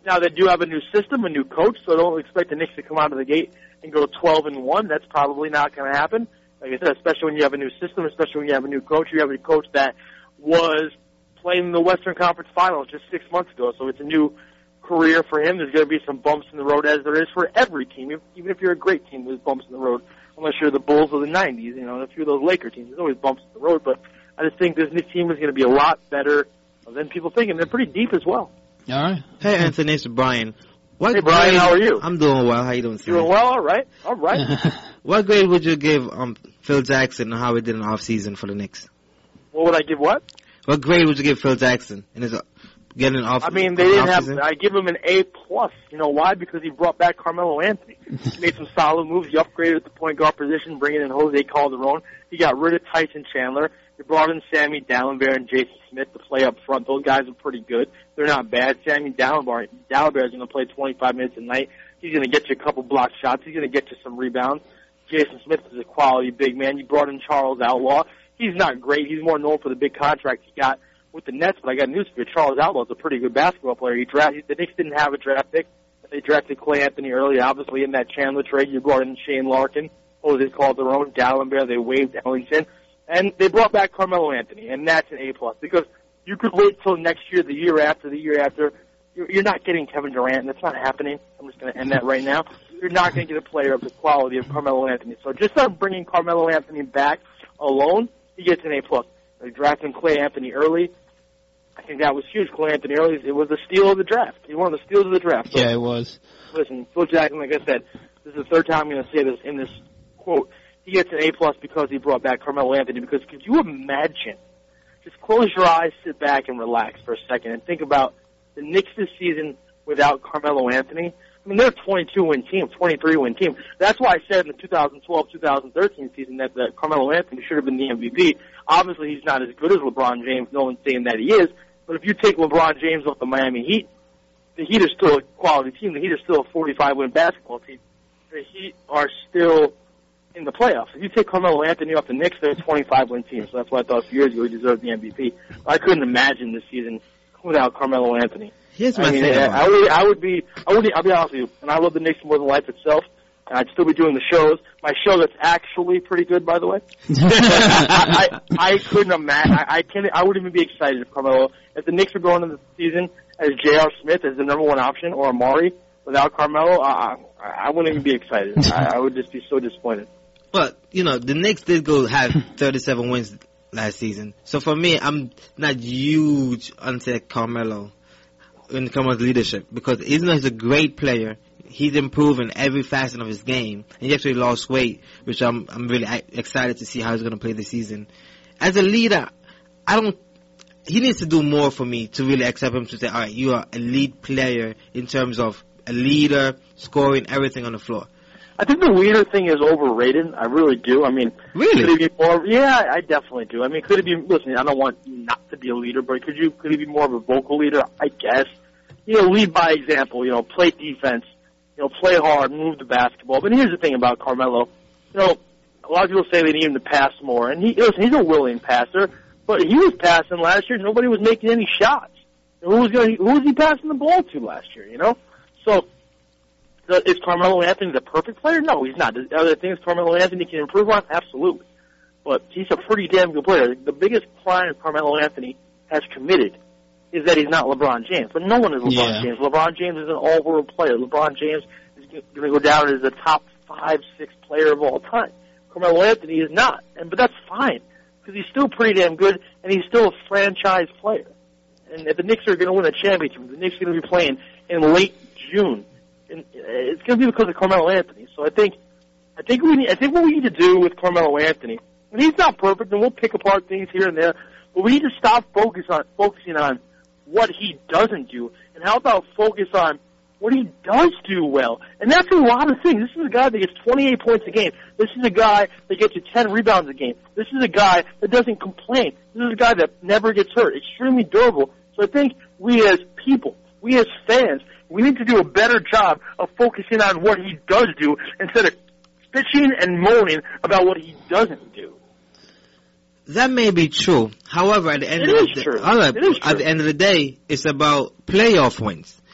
Now, they do have a new system, a new coach, so don't expect the Knicks to come out of the gate and go 12-1. That's probably not going to happen. Like I said, especially when you have a new system, especially when you have a new coach. You have a coach that was playing in the Western Conference Finals just 6 months ago, so it's a new career for him. There's going to be some bumps in the road, as there is for every team. Even if you're a great team, there's bumps in the road. Unless you're the Bulls of the 90s, a few of those Laker teams, there's always bumps in the road. But I just think this Knicks team is going to be a lot better than people think, and they're pretty deep as well. All right. Hey, Anthony, it's Brian. Hey, Brian, how are you? I'm doing well. How you doing, sir? Doing well, all right. All right. What grade would you give Phil Jackson and how he did in the offseason for the Knicks? What would I give what? What grade would you give Phil Jackson in his getting off? I mean, they didn't have. I give him an A+. You know why? Because he brought back Carmelo Anthony. He made some solid moves. He upgraded the point guard position, bringing in Jose Calderon. He got rid of Tyson Chandler. He brought in Sammy Dalembert and Jason Smith to play up front. Those guys are pretty good. They're not bad. Sammy Dalembert is going to play 25 minutes a night. He's going to get you a couple block shots. He's going to get you some rebounds. Jason Smith is a quality big man. You brought in Charles Outlaw. He's not great. He's more known for the big contract he got with the Nets, but I got news for you. Charles Outlaw is a pretty good basketball player. The Knicks didn't have a draft pick. They drafted Clay Anthony early. Obviously, in that Chandler trade, you brought in Shane Larkin, Jose Calderon, Dalembert. They waived Ellington. And they brought back Carmelo Anthony, and that's an A+. Because you could wait till next year, the year after. You're not getting Kevin Durant. That's not happening. I'm just going to end that right now. You're not going to get a player of the quality of Carmelo Anthony. So just on bringing Carmelo Anthony back alone, he gets an A+. They drafted Clay Anthony early. I think that was huge. Clay Anthony early, it was a steal of the draft. He won the steals of the draft. So, yeah, it was. Listen, Phil Jackson, like I said, this is the third time I'm going to say this in this quote. He gets an A+ because he brought back Carmelo Anthony. Because could you imagine? Just close your eyes, sit back, and relax for a second, and think about the Knicks this season without Carmelo Anthony. I mean, they're a 22-win team, 23-win team. That's why I said in the 2012-2013 season that Carmelo Anthony should have been the MVP. Obviously, he's not as good as LeBron James. No one's saying that he is. But if you take LeBron James off the Miami Heat, the Heat are still a quality team. The Heat are still a 45-win basketball team. The Heat are still in the playoffs. If you take Carmelo Anthony off the Knicks, they're a 25-win team. So that's why I thought a few years ago he deserved the MVP. I couldn't imagine this season without Carmelo Anthony. Here's my thing. I'll be honest with you, and I love the Knicks more than life itself, and I'd still be doing the shows. My show that's actually pretty good, by the way. I couldn't imagine. I wouldn't even be excited if the Knicks were going into the season as J.R. Smith as the number one option or Amari without Carmelo. I wouldn't even be excited. I would just be so disappointed. But, the Knicks did have 37 wins last season. So for me, I'm not huge onto Carmelo when it comes to leadership. Because even though he's a great player, he's improving every facet of his game. And he actually lost weight, which I'm really excited to see how he's going to play this season. As a leader, he needs to do more for me to really accept him to say, all right, you are a lead player in terms of a leader, scoring, everything on the floor. I think the leader thing is overrated. I really do. I mean, really? Could he be more? Yeah, I definitely do. I mean, could it be? Listen, I don't want you not to be a leader, but could he be more of a vocal leader? I guess. Lead by example. Play defense. Play hard, move the basketball. But here's the thing about Carmelo. A lot of people say they need him to pass more, and he's a willing passer. But he was passing last year. Nobody was making any shots. Who was he passing the ball to last year? So. Is Carmelo Anthony the perfect player? No, he's not. Are there things Carmelo Anthony can improve on? Absolutely. But he's a pretty damn good player. The biggest crime Carmelo Anthony has committed is that he's not LeBron James. But no one is LeBron James. LeBron James is an all-world player. LeBron James is going to go down as the top 5-6 player of all time. Carmelo Anthony is not. But that's fine because he's still pretty damn good, and he's still a franchise player. And if the Knicks are going to win a championship, the Knicks are going to be playing in late June. And it's going to be because of Carmelo Anthony. So I think what we need to do with Carmelo Anthony, and he's not perfect, and we'll pick apart things here and there, but we need to stop focusing on what he doesn't do, and how about focus on what he does do well. And that's a lot of things. This is a guy that gets 28 points a game. This is a guy that gets you 10 rebounds a game. This is a guy that doesn't complain. This is a guy that never gets hurt. Extremely durable. So I think we as people, we as fans, we need to do a better job of focusing on what he does do instead of bitching and moaning about what he doesn't do. That may be true. However, at the end of the day, it's about playoff wins.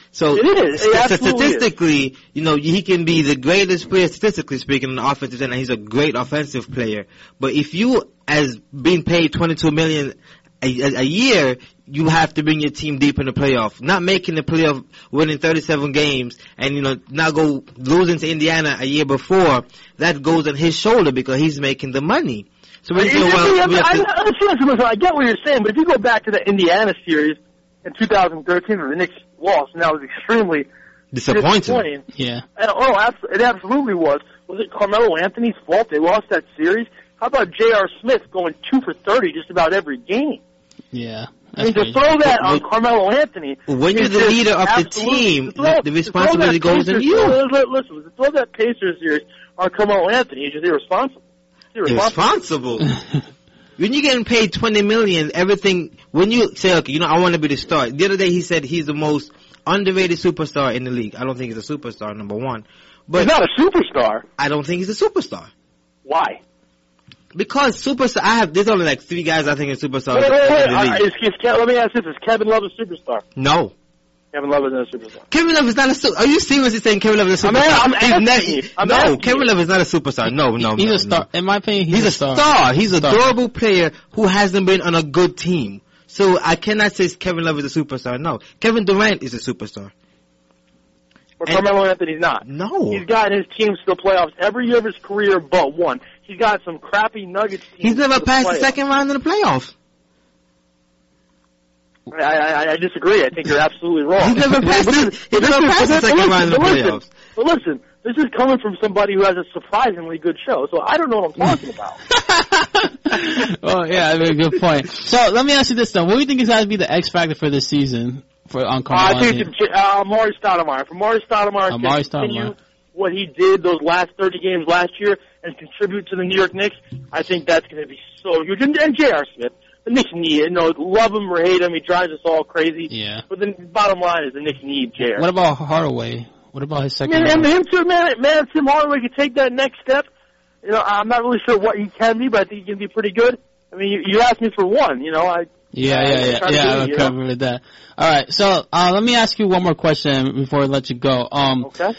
So it is. Statistically, you know, he can be the greatest player statistically speaking on the offensive end, and he's a great offensive player. But if you, as being paid $22 million a year, you have to bring your team deep in the playoff. Not making the playoff, winning 37 games, and you know, now go losing to Indiana a year before. That goes on his shoulder because he's making the money. So when you say, well, I get what you're saying, but if you go back to the Indiana series in 2013, where the Knicks lost, and that was extremely disappointing. Yeah. And, it absolutely was. Was it Carmelo Anthony's fault they lost that series? How about J.R. Smith going 2 for 30 just about every game? Yeah. I mean, to throw that on Carmelo Anthony. When you're the leader of the team, the responsibility goes on you. Listen, to throw that Pacers series on Carmelo Anthony is just irresponsible. Irresponsible. When you're getting paid $20 million, everything, when you say, okay, you know, I want to be the star. The other day he said he's the most underrated superstar in the league. I don't think he's a superstar, number one. But he's not a superstar. I don't think he's a superstar. Why? Because superstar, there's only like 3 guys I think are superstars. Wait. Let me ask this: is Kevin Love a superstar? No. Kevin Love isn't a superstar. Kevin Love is not a superstar. Are you seriously saying Kevin Love is a superstar? Kevin Love is not a superstar. No. He's a star. In my opinion, he's a star. He's a durable player who hasn't been on a good team. So I cannot say Kevin Love is a superstar. No. Kevin Durant is a superstar. But Carmelo Anthony's not. No. He's gotten his teams to the playoffs every year of his career but one. He's got some crappy Nuggets teams. He's never passed the second round of the playoffs. I disagree. I think you're absolutely wrong. He's never passed the second round of the playoffs. But listen, this is coming from somebody who has a surprisingly good show, so I don't know what I'm talking about. Well, yeah, I mean, good point. So let me ask you this, though. What do you think is going to be the X factor for this season on Carmelo? I think Amar'e Stoudemire. For Amar'e Stoudemire to continue what he did those last 30 games last year and contribute to the New York Knicks, I think that's going to be so huge. And J.R. Smith, the Knicks need it. Love him or hate him, he drives us all crazy. Yeah. But the bottom line is the Knicks need J.R. What about Hardaway? What about his second? Him too, man. Tim Hardaway could take that next step. You know, I'm not really sure what he can be, but I think he can be pretty good. I mean, you asked me for one. You know, Yeah, I'll cover that. All right, so let me ask you one more question before I let you go. Okay.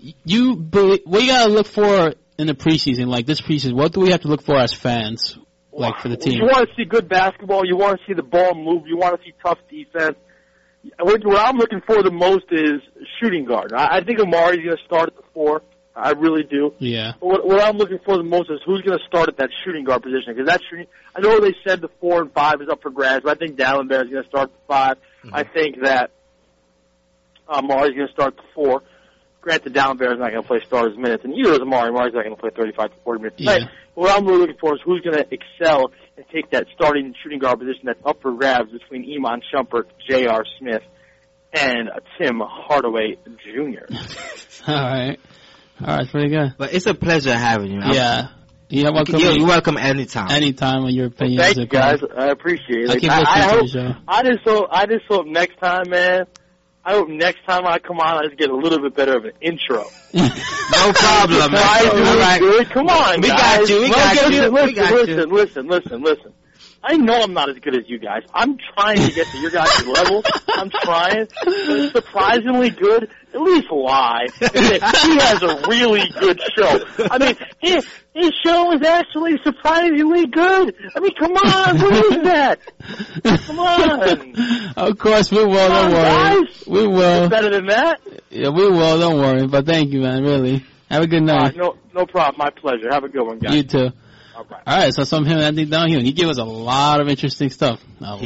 What you gotta look for in the preseason, like this preseason? What do we have to look for as fans, like for the team? You want to see good basketball. You want to see the ball move. You want to see tough defense. What I'm looking for the most is shooting guard. I think Amar'e's going to start at the 4. I really do. Yeah. But what I'm looking for the most is who's going to start at that shooting guard position. Because that shooting, I know they said the 4 and 5 is up for grabs, but I think Dallenberg is going to start at the 5. Mm-hmm. I think that Amar'e's going to start at the 4. Granted, Dallenberg is not going to play starters minutes, and either is Amar'e. Amar'e's not going to play 35 to 40 minutes. Yeah. What I'm really looking for is who's going to excel and take that starting shooting guard position that's up for grabs between Iman Shumpert, J.R. Smith, and Tim Hardaway Jr. All right, pretty good. But it's a pleasure having you. Yeah. You're welcome anytime. Anytime when your opinions. Thank you, guys. I appreciate it. I just hope next time, man. I hope next time I come on, I just get a little bit better of an intro. No problem, man. Good. Come on, we guys. Got you. Listen. I know I'm not as good as you guys. I'm trying to get to your guys' level. I'm trying. But surprisingly good. At least lie. He has a really good show. I mean, his show is actually surprisingly good. I mean, come on. What is that? Come on. Of course we will. Don't worry. Guys. We will. Better than that? Yeah, we will. Don't worry. But thank you, man. Really. Have a good night. No problem. My pleasure. Have a good one, guys. You too. All right, so some him and Anthony Donahue. He gave us a lot of interesting stuff.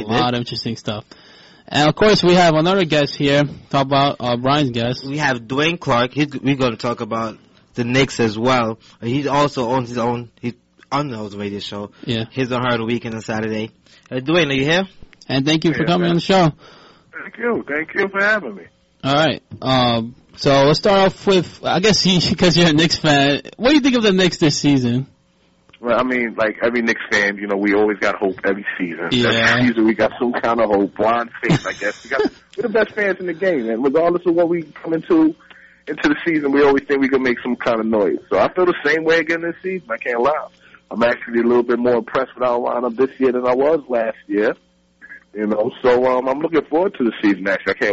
And, of course, we have another guest here. Talk about Brian's guest. We have Dwayne Clark. We're going to talk about the Knicks as well. He also owns his own. He's on his radio show. Yeah. He's on her on the weekend and Saturday. Dwayne, are you here? And thank you for coming on the show. Thank you. Thank you for having me. All right. So let's start off with, I guess because you're a Knicks fan, what do you think of the Knicks this season? Well, I mean, like every Knicks fan, you know, we always got hope every season. Yeah. Every season we got some kind of hope. Blind faith, I guess. We're the best fans in the game, and regardless of what we come into the season, we always think we can make some kind of noise. So I feel the same way again this season. I can't lie. I'm actually a little bit more impressed with our lineup this year than I was last year. You know, so I'm looking forward to the season. Actually, I can't wait.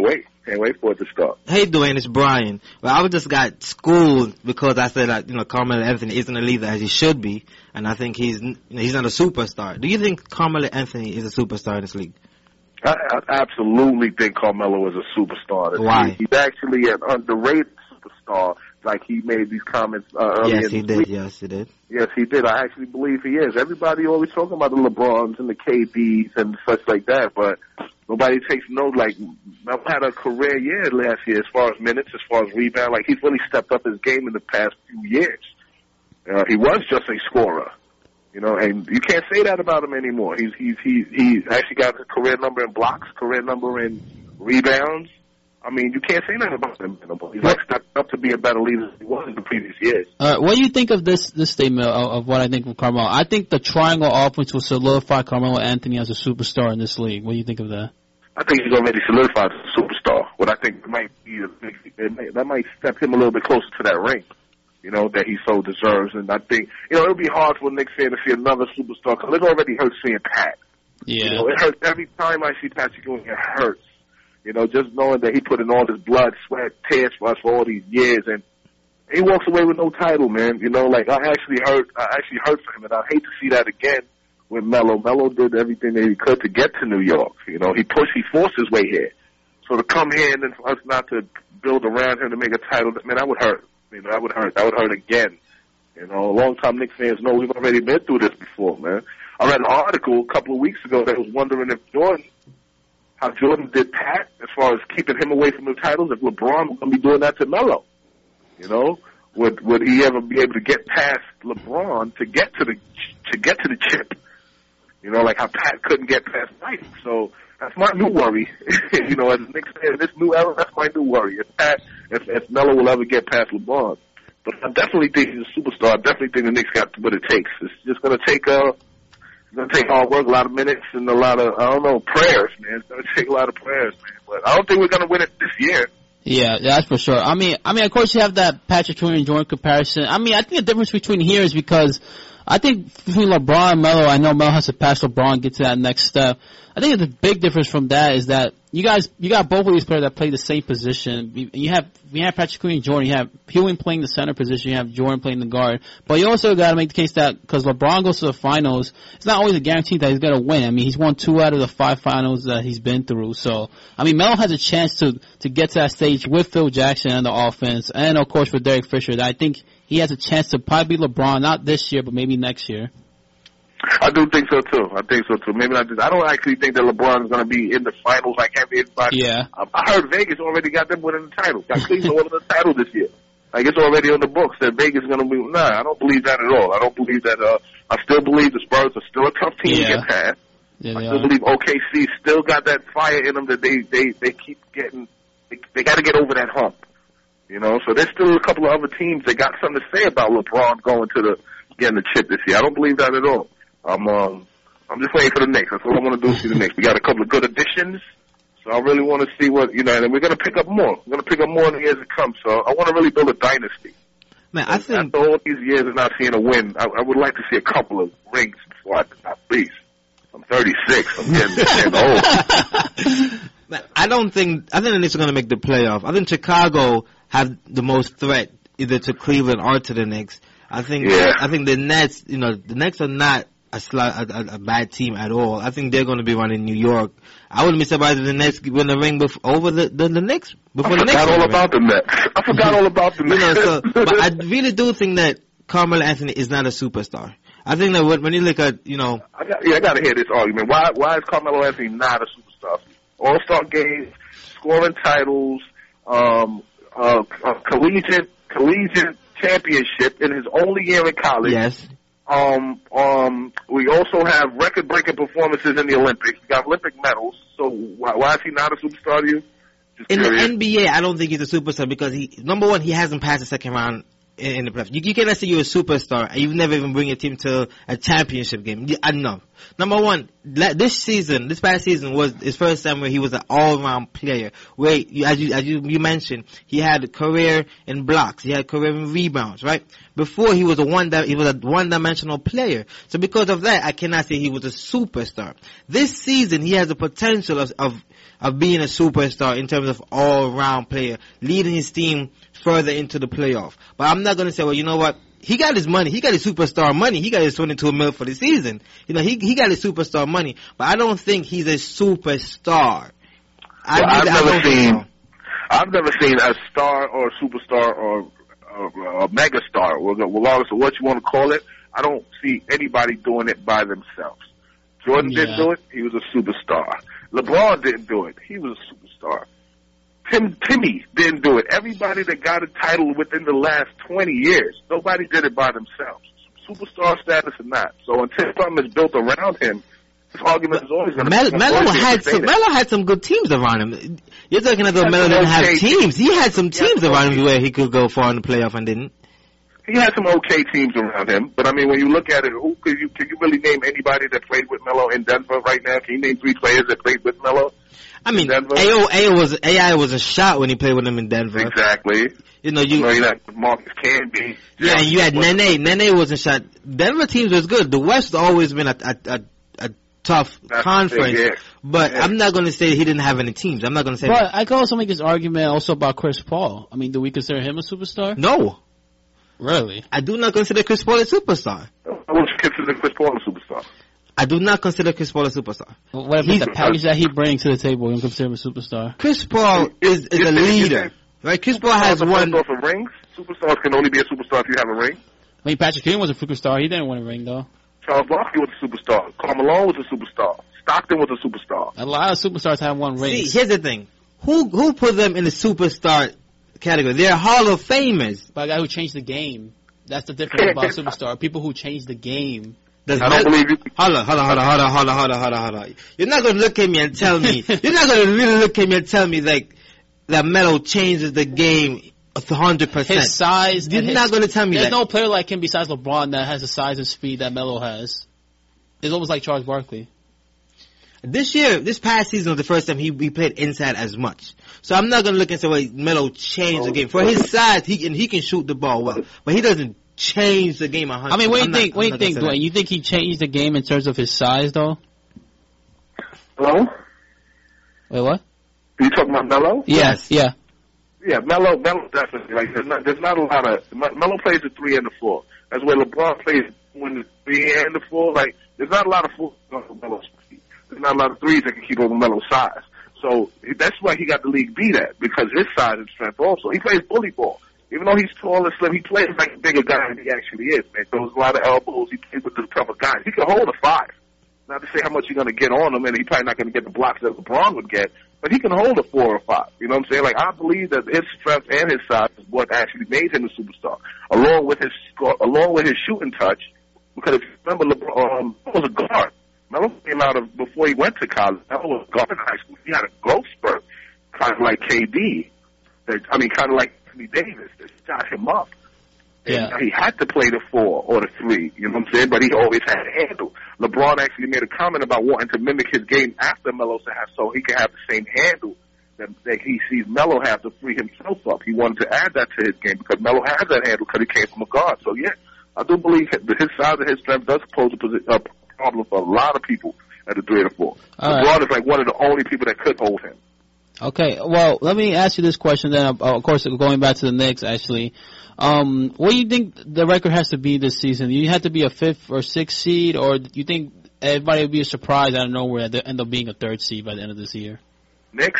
Can't wait for it to start. Hey, Dwayne, it's Brian. Well, I just got schooled because I said that, Carmelo Anthony isn't a leader as he should be, and I think he's not a superstar. Do you think Carmelo Anthony is a superstar in this league? I absolutely think Carmelo is a superstar. Why? He's actually an underrated superstar. Like he made these comments earlier. Yes, he did. Yes, he did. Yes, he did. I actually believe he is. Everybody always talking about the LeBrons and the KDs and such like that, but nobody takes note. Like, Mel had a career year last year as far as minutes, as far as rebound. Like, he's really stepped up his game in the past few years. He was just a scorer, and you can't say that about him anymore. He's actually got a career number in blocks, career number in rebounds. I mean, you can't say nothing about him anymore. He's stepped up to be a better leader than he was in the previous years. What do you think of this statement of what I think of Carmelo? I think the triangle offense will solidify Carmelo Anthony as a superstar in this league. What do you think of that? I think he's already solidified as a superstar. What I think might be that might step him a little bit closer to that ring, that he so deserves. And I think, it'll be hard for a Knicks fan to see another superstar because it already hurts seeing Pat. Yeah. It hurts every time I see Patrick Ewing. It hurts. Just knowing that he put in all this blood, sweat, tears for us for all these years, and he walks away with no title, man. I actually hurt for him, and I hate to see that again with Melo. Melo did everything that he could to get to New York. He forced his way here. So to come here and then for us not to build around him to make a title, man, that would hurt. That would hurt. That would hurt again. Long-time Knicks fans know we've already been through this before, man. I read an article a couple of weeks ago that was wondering if how Jordan did Pat as far as keeping him away from the titles, if LeBron was going to be doing that to Melo. Would he ever be able to get past LeBron to get to the chip? Like how Pat couldn't get past Mike. So that's my new worry. As a Knicks fan in this new era, that's my new worry. If Melo will ever get past LeBron. But I definitely think he's a superstar. I definitely think the Knicks got what it takes. It's just going to take hard work, a lot of minutes, and a lot of, prayers, man. It's going to take a lot of prayers, man. But I don't think we're going to win it this year. Yeah, that's for sure. I mean, of course you have that Patrick Ewing and Jordan comparison. I think the difference between here is because I think between LeBron and Melo, I know Melo has to pass LeBron and get to that next step. I think the big difference from that is that you got both of these players that play the same position. We have Patrick Ewing and Jordan. You have Ewing playing the center position. You have Jordan playing the guard. But you also got to make the case that because LeBron goes to the finals, it's not always a guarantee that he's going to win. I mean, he's won 2 out of the 5 finals that he's been through. So, Melo has a chance to get to that stage with Phil Jackson and the offense, and of course with Derek Fisher. I think he has a chance to probably be LeBron, not this year, but maybe next year. I do think so too. Maybe not this. I don't actually think that LeBron is going to be in the finals like everybody. Yeah. I heard Vegas already got them winning the title. Got Cleveland winning the title this year. Like it's already on the books that Vegas is going to be. Nah, I don't believe that at all. I don't believe that. I still believe the Spurs are still a tough team to get past. Yeah, I still believe OKC still got that fire in them that they keep getting. They got to get over that hump. So there's still a couple of other teams that got something to say about LeBron going to getting the chip this year. I don't believe that at all. I'm just waiting for the Knicks. That's all I want to do is see the Knicks. We got a couple of good additions, so I really want to see what, and we're going to pick up more. We're going to pick up more in the years to come, so I want to really build a dynasty. Man, I think after all these years of not seeing a win, I would like to see a couple of rings before please. I'm 36. I'm getting old. Man, I think the Knicks are going to make the playoff. I think Chicago have the most threat either to Cleveland or to the Knicks. I think the Nets, the Nets are not a bad team at all. I think they're going to be running New York. I wouldn't be surprised if the Nets win the ring over the Knicks. I forgot all about the Nets. But I really do think that Carmelo Anthony is not a superstar. I think that when you look at, I got to hear this argument. Why is Carmelo Anthony not a superstar? All-Star games, scoring titles, collegiate championship in his only year in college. Yes. We also have record-breaking performances in the Olympics. We got Olympic medals. So why is he not a superstar to you? In the NBA, I don't think he's a superstar because number one, he hasn't passed the second round in the playoffs. You cannot say you're a superstar and you've never even bring your team to a championship game. No. Number one, this past season was his first time where he was an all-around player. Where, as you mentioned, he had a career in blocks, he had a career in rebounds, right? Before he was a one-dimensional player. So because of that, I cannot say he was a superstar. This season, he has the potential of being a superstar in terms of all-round player, leading his team further into the playoff. But I'm not going to say, well, you know what? He got his money. He got his superstar money. He got his $22 million for the season. You know, he got his superstar money. But I don't think he's a superstar. I've never seen a star or a superstar or a mega star, regardless of what you want to call it. I don't see anybody doing it by themselves. Jordan didn't do it. He was a superstar. LeBron didn't do it. He was a superstar. Timmy didn't do it. Everybody that got a title within the last 20 years, nobody did it by themselves. Superstar status or not. So until something is built around him, his argument is always going to be. Melo had some good teams around him. You're talking about Melo didn't have teams. He had some teams around him where he could go far in the playoff and didn't. He had some okay teams around him, but I mean, when you look at it, can you really name anybody that played with Melo in Denver right now? Can you name 3 players that played with Melo? I mean, AI was a shot when he played with him in Denver. Exactly. You know, you had Marcus Camby. Yeah, and you had Nene. Nene wasn't shot. Denver teams was good. The West has always been a tough conference. But I'm not going to say he didn't have any teams. I'm not going to say that. I can also make this argument also about Chris Paul. I mean, do we consider him a superstar? No. Really? I do not consider Chris Paul a superstar. I would consider Chris Paul a superstar. I do not consider Chris Paul a superstar. What about the package that he brings to the table? You consider him a superstar? Chris Paul is a leader. Right? Chris Paul has won. Rings. Superstars can only be a superstar if you have a ring. I mean, Patrick Ewing was a superstar. He didn't win a ring, though. Charles Barkley was a superstar. Karl Malone was a superstar. Stockton was a superstar. A lot of superstars have won rings. See, here's the thing. Who put them in the superstar category? They're Hall of Famers. By a guy who changed the game. That's the difference about superstar. People who change the game. I don't believe you. Hold on. You're not going to look at me and tell me. You're not going to really look at me and tell me like that Melo changes the game 100%. His size. You're not going to tell me there's that. No player like him besides LeBron that has the size and speed that Melo has. It's almost like Charles Barkley. This past season was the first time he played inside as much. So I'm not going to look and say, well, Melo changed the game. For his size, he can shoot the ball well. But he doesn't change the game 100%. I mean, what do you think, Dwayne? You think he changed the game in terms of his size, though? Hello? Wait, what? Are you talking about Melo? Yes. Yeah. Yeah, Melo definitely. Like, there's not a lot of... Melo plays the 3 and the 4. That's where LeBron plays when the 3 and the 4. Like, there's not a lot of 4 on Melo's speed. There's not a lot of 3s that can keep over Melo's size. So that's why he got the league beat at, because his size and strength also. He plays bully ball. Even though he's tall and slim, he plays like a bigger guy than he actually is, man. Throws a lot of elbows. He plays with the tougher guys. He can hold a 5. Not to say how much you're going to get on him, and he's probably not going to get the blocks that LeBron would get, but he can hold a 4 or 5. You know what I'm saying? Like, I believe that his strength and his size is what actually made him a superstar, along with his shooting touch. Because if you remember, LeBron was a guard. Melo came out of before he went to college. Melo was a guard in high school. He had a growth spurt, kind of like KD. Kind of like Anthony Davis that shot him up. Yeah. And he had to play the 4 or the 3, you know what I'm saying? But he always had a handle. LeBron actually made a comment about wanting to mimic his game after Melo to have, so he can have the same handle that he sees Melo have to free himself up. He wanted to add that to his game because Melo has that handle because he came from a guard. So, yeah, I do believe his size and his strength does pose a problem for a lot of people at the 3 or 4. LeBron is like one of the only people that could hold him. Okay, well, let me ask you this question then. Of course, going back to the Knicks, actually. What do you think the record has to be this season? Do you have to be a 5th or 6th seed, or do you think everybody would be surprised out of nowhere that they end up being a 3rd seed by the end of this year? Knicks?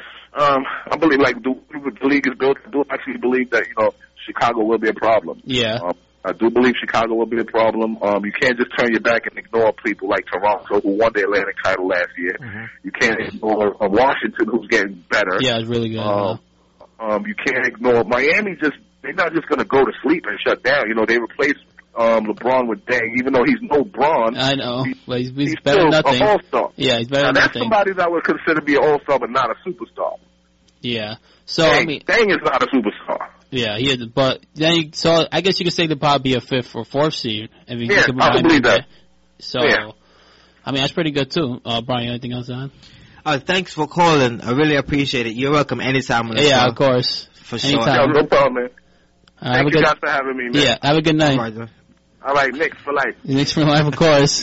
I believe, like, the league is built. I do actually believe that, Chicago will be a problem. Yeah. I do believe Chicago will be a problem. You can't just turn your back and ignore people like Toronto, who won the Atlantic title last year. Mm-hmm. You can't ignore Washington, who's getting better. Yeah, it's really good. You can't ignore Miami. They're not just going to go to sleep and shut down. They replaced LeBron with Deng, even though he's no Bron. I know. He's still better than nothing. An all-star. Yeah, he's better than that's nothing. That's somebody that I would consider to be an all-star, but not a superstar. Yeah. So Deng is not a superstar. Yeah, he is, but then so I guess you could say they'd probably be a 5th or 4th seed. I mean, yeah, I believe that. So, yeah. I mean, that's pretty good too. Brian, anything else on? Thanks for calling. I really appreciate it. You're welcome anytime on the show. Of course. For sure. Anytime. No problem, man. Thank you guys for having me, man. Yeah, have a good night. All right, Knicks for life. Knicks for life, of course.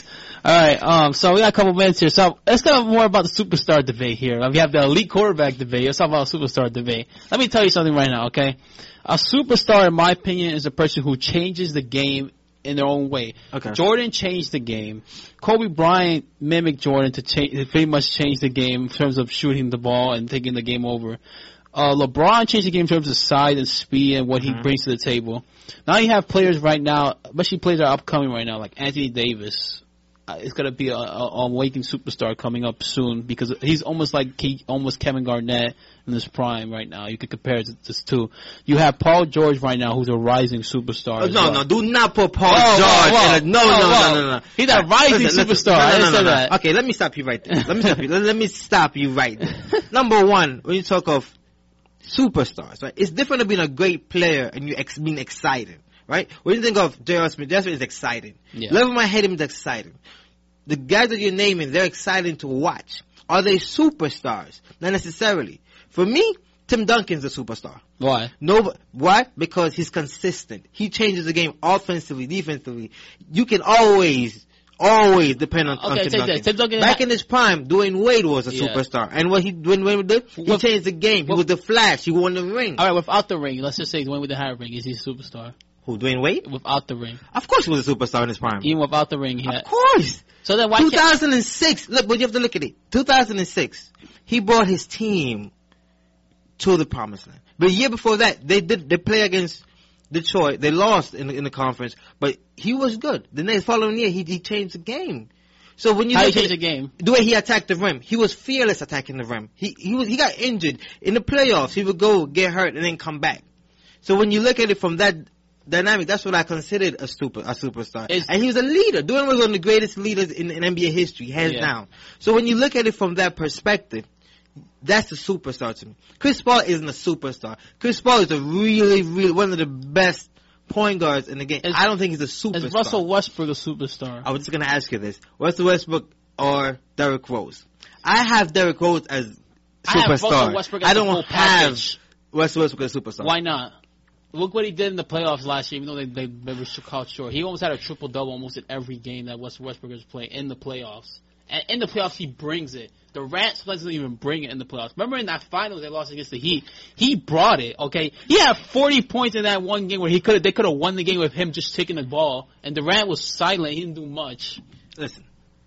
right, so we got a couple minutes here. So let's talk more about the superstar debate here. We have the elite quarterback debate. Let's talk about a superstar debate. Let me tell you something right now, okay? A superstar, in my opinion, is a person who changes the game in their own way. Okay. Jordan changed the game. Kobe Bryant mimicked Jordan to pretty much change the game in terms of shooting the ball and taking the game over. LeBron changed the game in terms of size and speed and what he brings to the table. Now you have players right now, especially players that are upcoming right now, like Anthony Davis. It's going to be a awakening superstar coming up soon because he's almost like Kevin Garnett in his prime right now. You could compare this two. You have Paul George right now, who's a rising superstar. No, do not put Paul George. No. He's a rising superstar. I didn't say that. Okay, let me stop you right there. Let me stop you right there. Number one, when you talk of superstars, right? It's different than being a great player and you being excited, right? When you think of J.R. Smith is exciting. Yeah. Love him, I hate him, is exciting. The guys that you're naming, they're exciting to watch. Are they superstars? Not necessarily. For me, Tim Duncan's a superstar. Why? Why? Because he's consistent. He changes the game offensively, defensively. You can always depend on Tim Duncan. Tim Duncan. Back in his prime, Dwayne Wade was a superstar. And what Dwayne Wade did, he changed the game. He was the Flash. He won the ring. All right, without the ring, let's just say Dwayne Wade had a ring. Is he a superstar? Who, Dwayne Wade? Without the ring. Of course he was a superstar in his prime. Even without the ring, Of course. So then why 2006, look, but you have to look at it. 2006, he brought his team to the promised land. But a year before that, they play against Detroit. They lost in the conference, but he was good. The next following year, he changed the game. So when you How look he at changed the game? The way he attacked the rim, he was fearless attacking the rim. He got injured in the playoffs. He would go get hurt and then come back. So when you look at it from that dynamic, that's what I considered a superstar. And he was a leader. Dwayne was one of the greatest leaders in NBA history, hands down. So when you look at it from that perspective, that's a superstar to me. Chris Paul isn't a superstar. Chris Paul is a really one of the best point guards in the game. I don't think he's a superstar. Is Russell Westbrook a superstar? I was just going to ask you this. Russell Westbrook or Derrick Rose? I have Derrick Rose as superstar. I have Russell Westbrook as I don't the full have package. Russell Westbrook as superstar. Why not? Look what he did in the playoffs last year, even though they were caught short. He almost had a triple-double almost in every game that Westbrook was playing in the playoffs. And in the playoffs, he brings it. Durant doesn't even bring it in the playoffs. Remember in that finals they lost against the Heat? He brought it, okay? He had 40 points in that one game where they could have won the game with him just taking the ball. And Durant was silent. He didn't do much. Listen,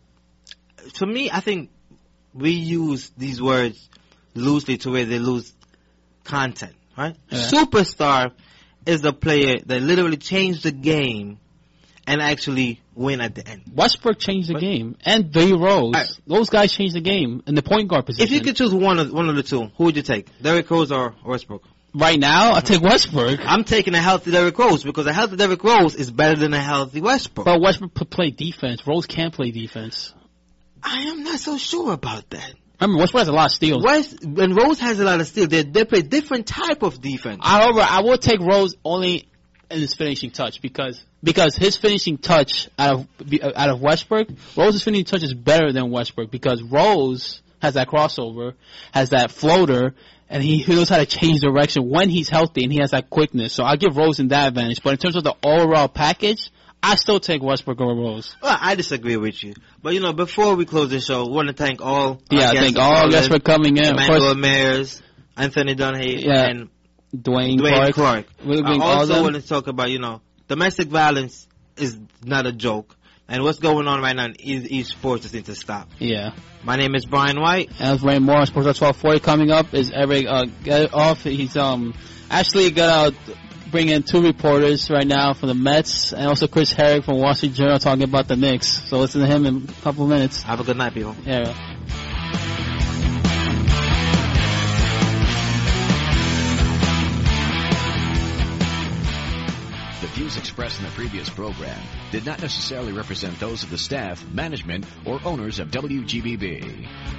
to me, I think we use these words loosely to where they lose content, right? Yeah. Superstar is a player that literally changed the game and actually win at the end. Westbrook changed the game, and D. Rose. Right. Those guys changed the game in the point guard position. If you could choose one of the two, who would you take? Derrick Rose or Westbrook? Right now, I'll take Westbrook. I'm taking a healthy Derrick Rose because a healthy Derrick Rose is better than a healthy Westbrook. But Westbrook could play defense. Rose can't play defense. I am not so sure about that. Remember, Westbrook has a lot of steals. And Rose has a lot of steals. They play different type of defense. However, I will take Rose only in his finishing touch because his finishing touch out of Westbrook, Rose's finishing touch is better than Westbrook because Rose has that crossover, has that floater, and he knows how to change direction when he's healthy, and he has that quickness. So I'll give Rose in that advantage. But in terms of the overall package, I still take Westbrook over Rose. Well, I disagree with you. But, before we close the show, we want to thank all thank all guests for coming in. Emmanuel Mayers, Anthony Dunhay, and Dwayne Clark. I also want to talk about, domestic violence is not a joke. And what's going on right now in esports just needs to stop. Yeah. My name is Brian White. And it's Ray Moore. Sports 1240 coming up is Eric get off. He's actually gonna bring in two reporters right now from the Mets and also Chris Herrick from Wall Street Journal talking about the Knicks. So listen to him in a couple of minutes. Have a good night, people. Yeah. The views expressed in the previous program did not necessarily represent those of the staff, management, or owners of WGBB.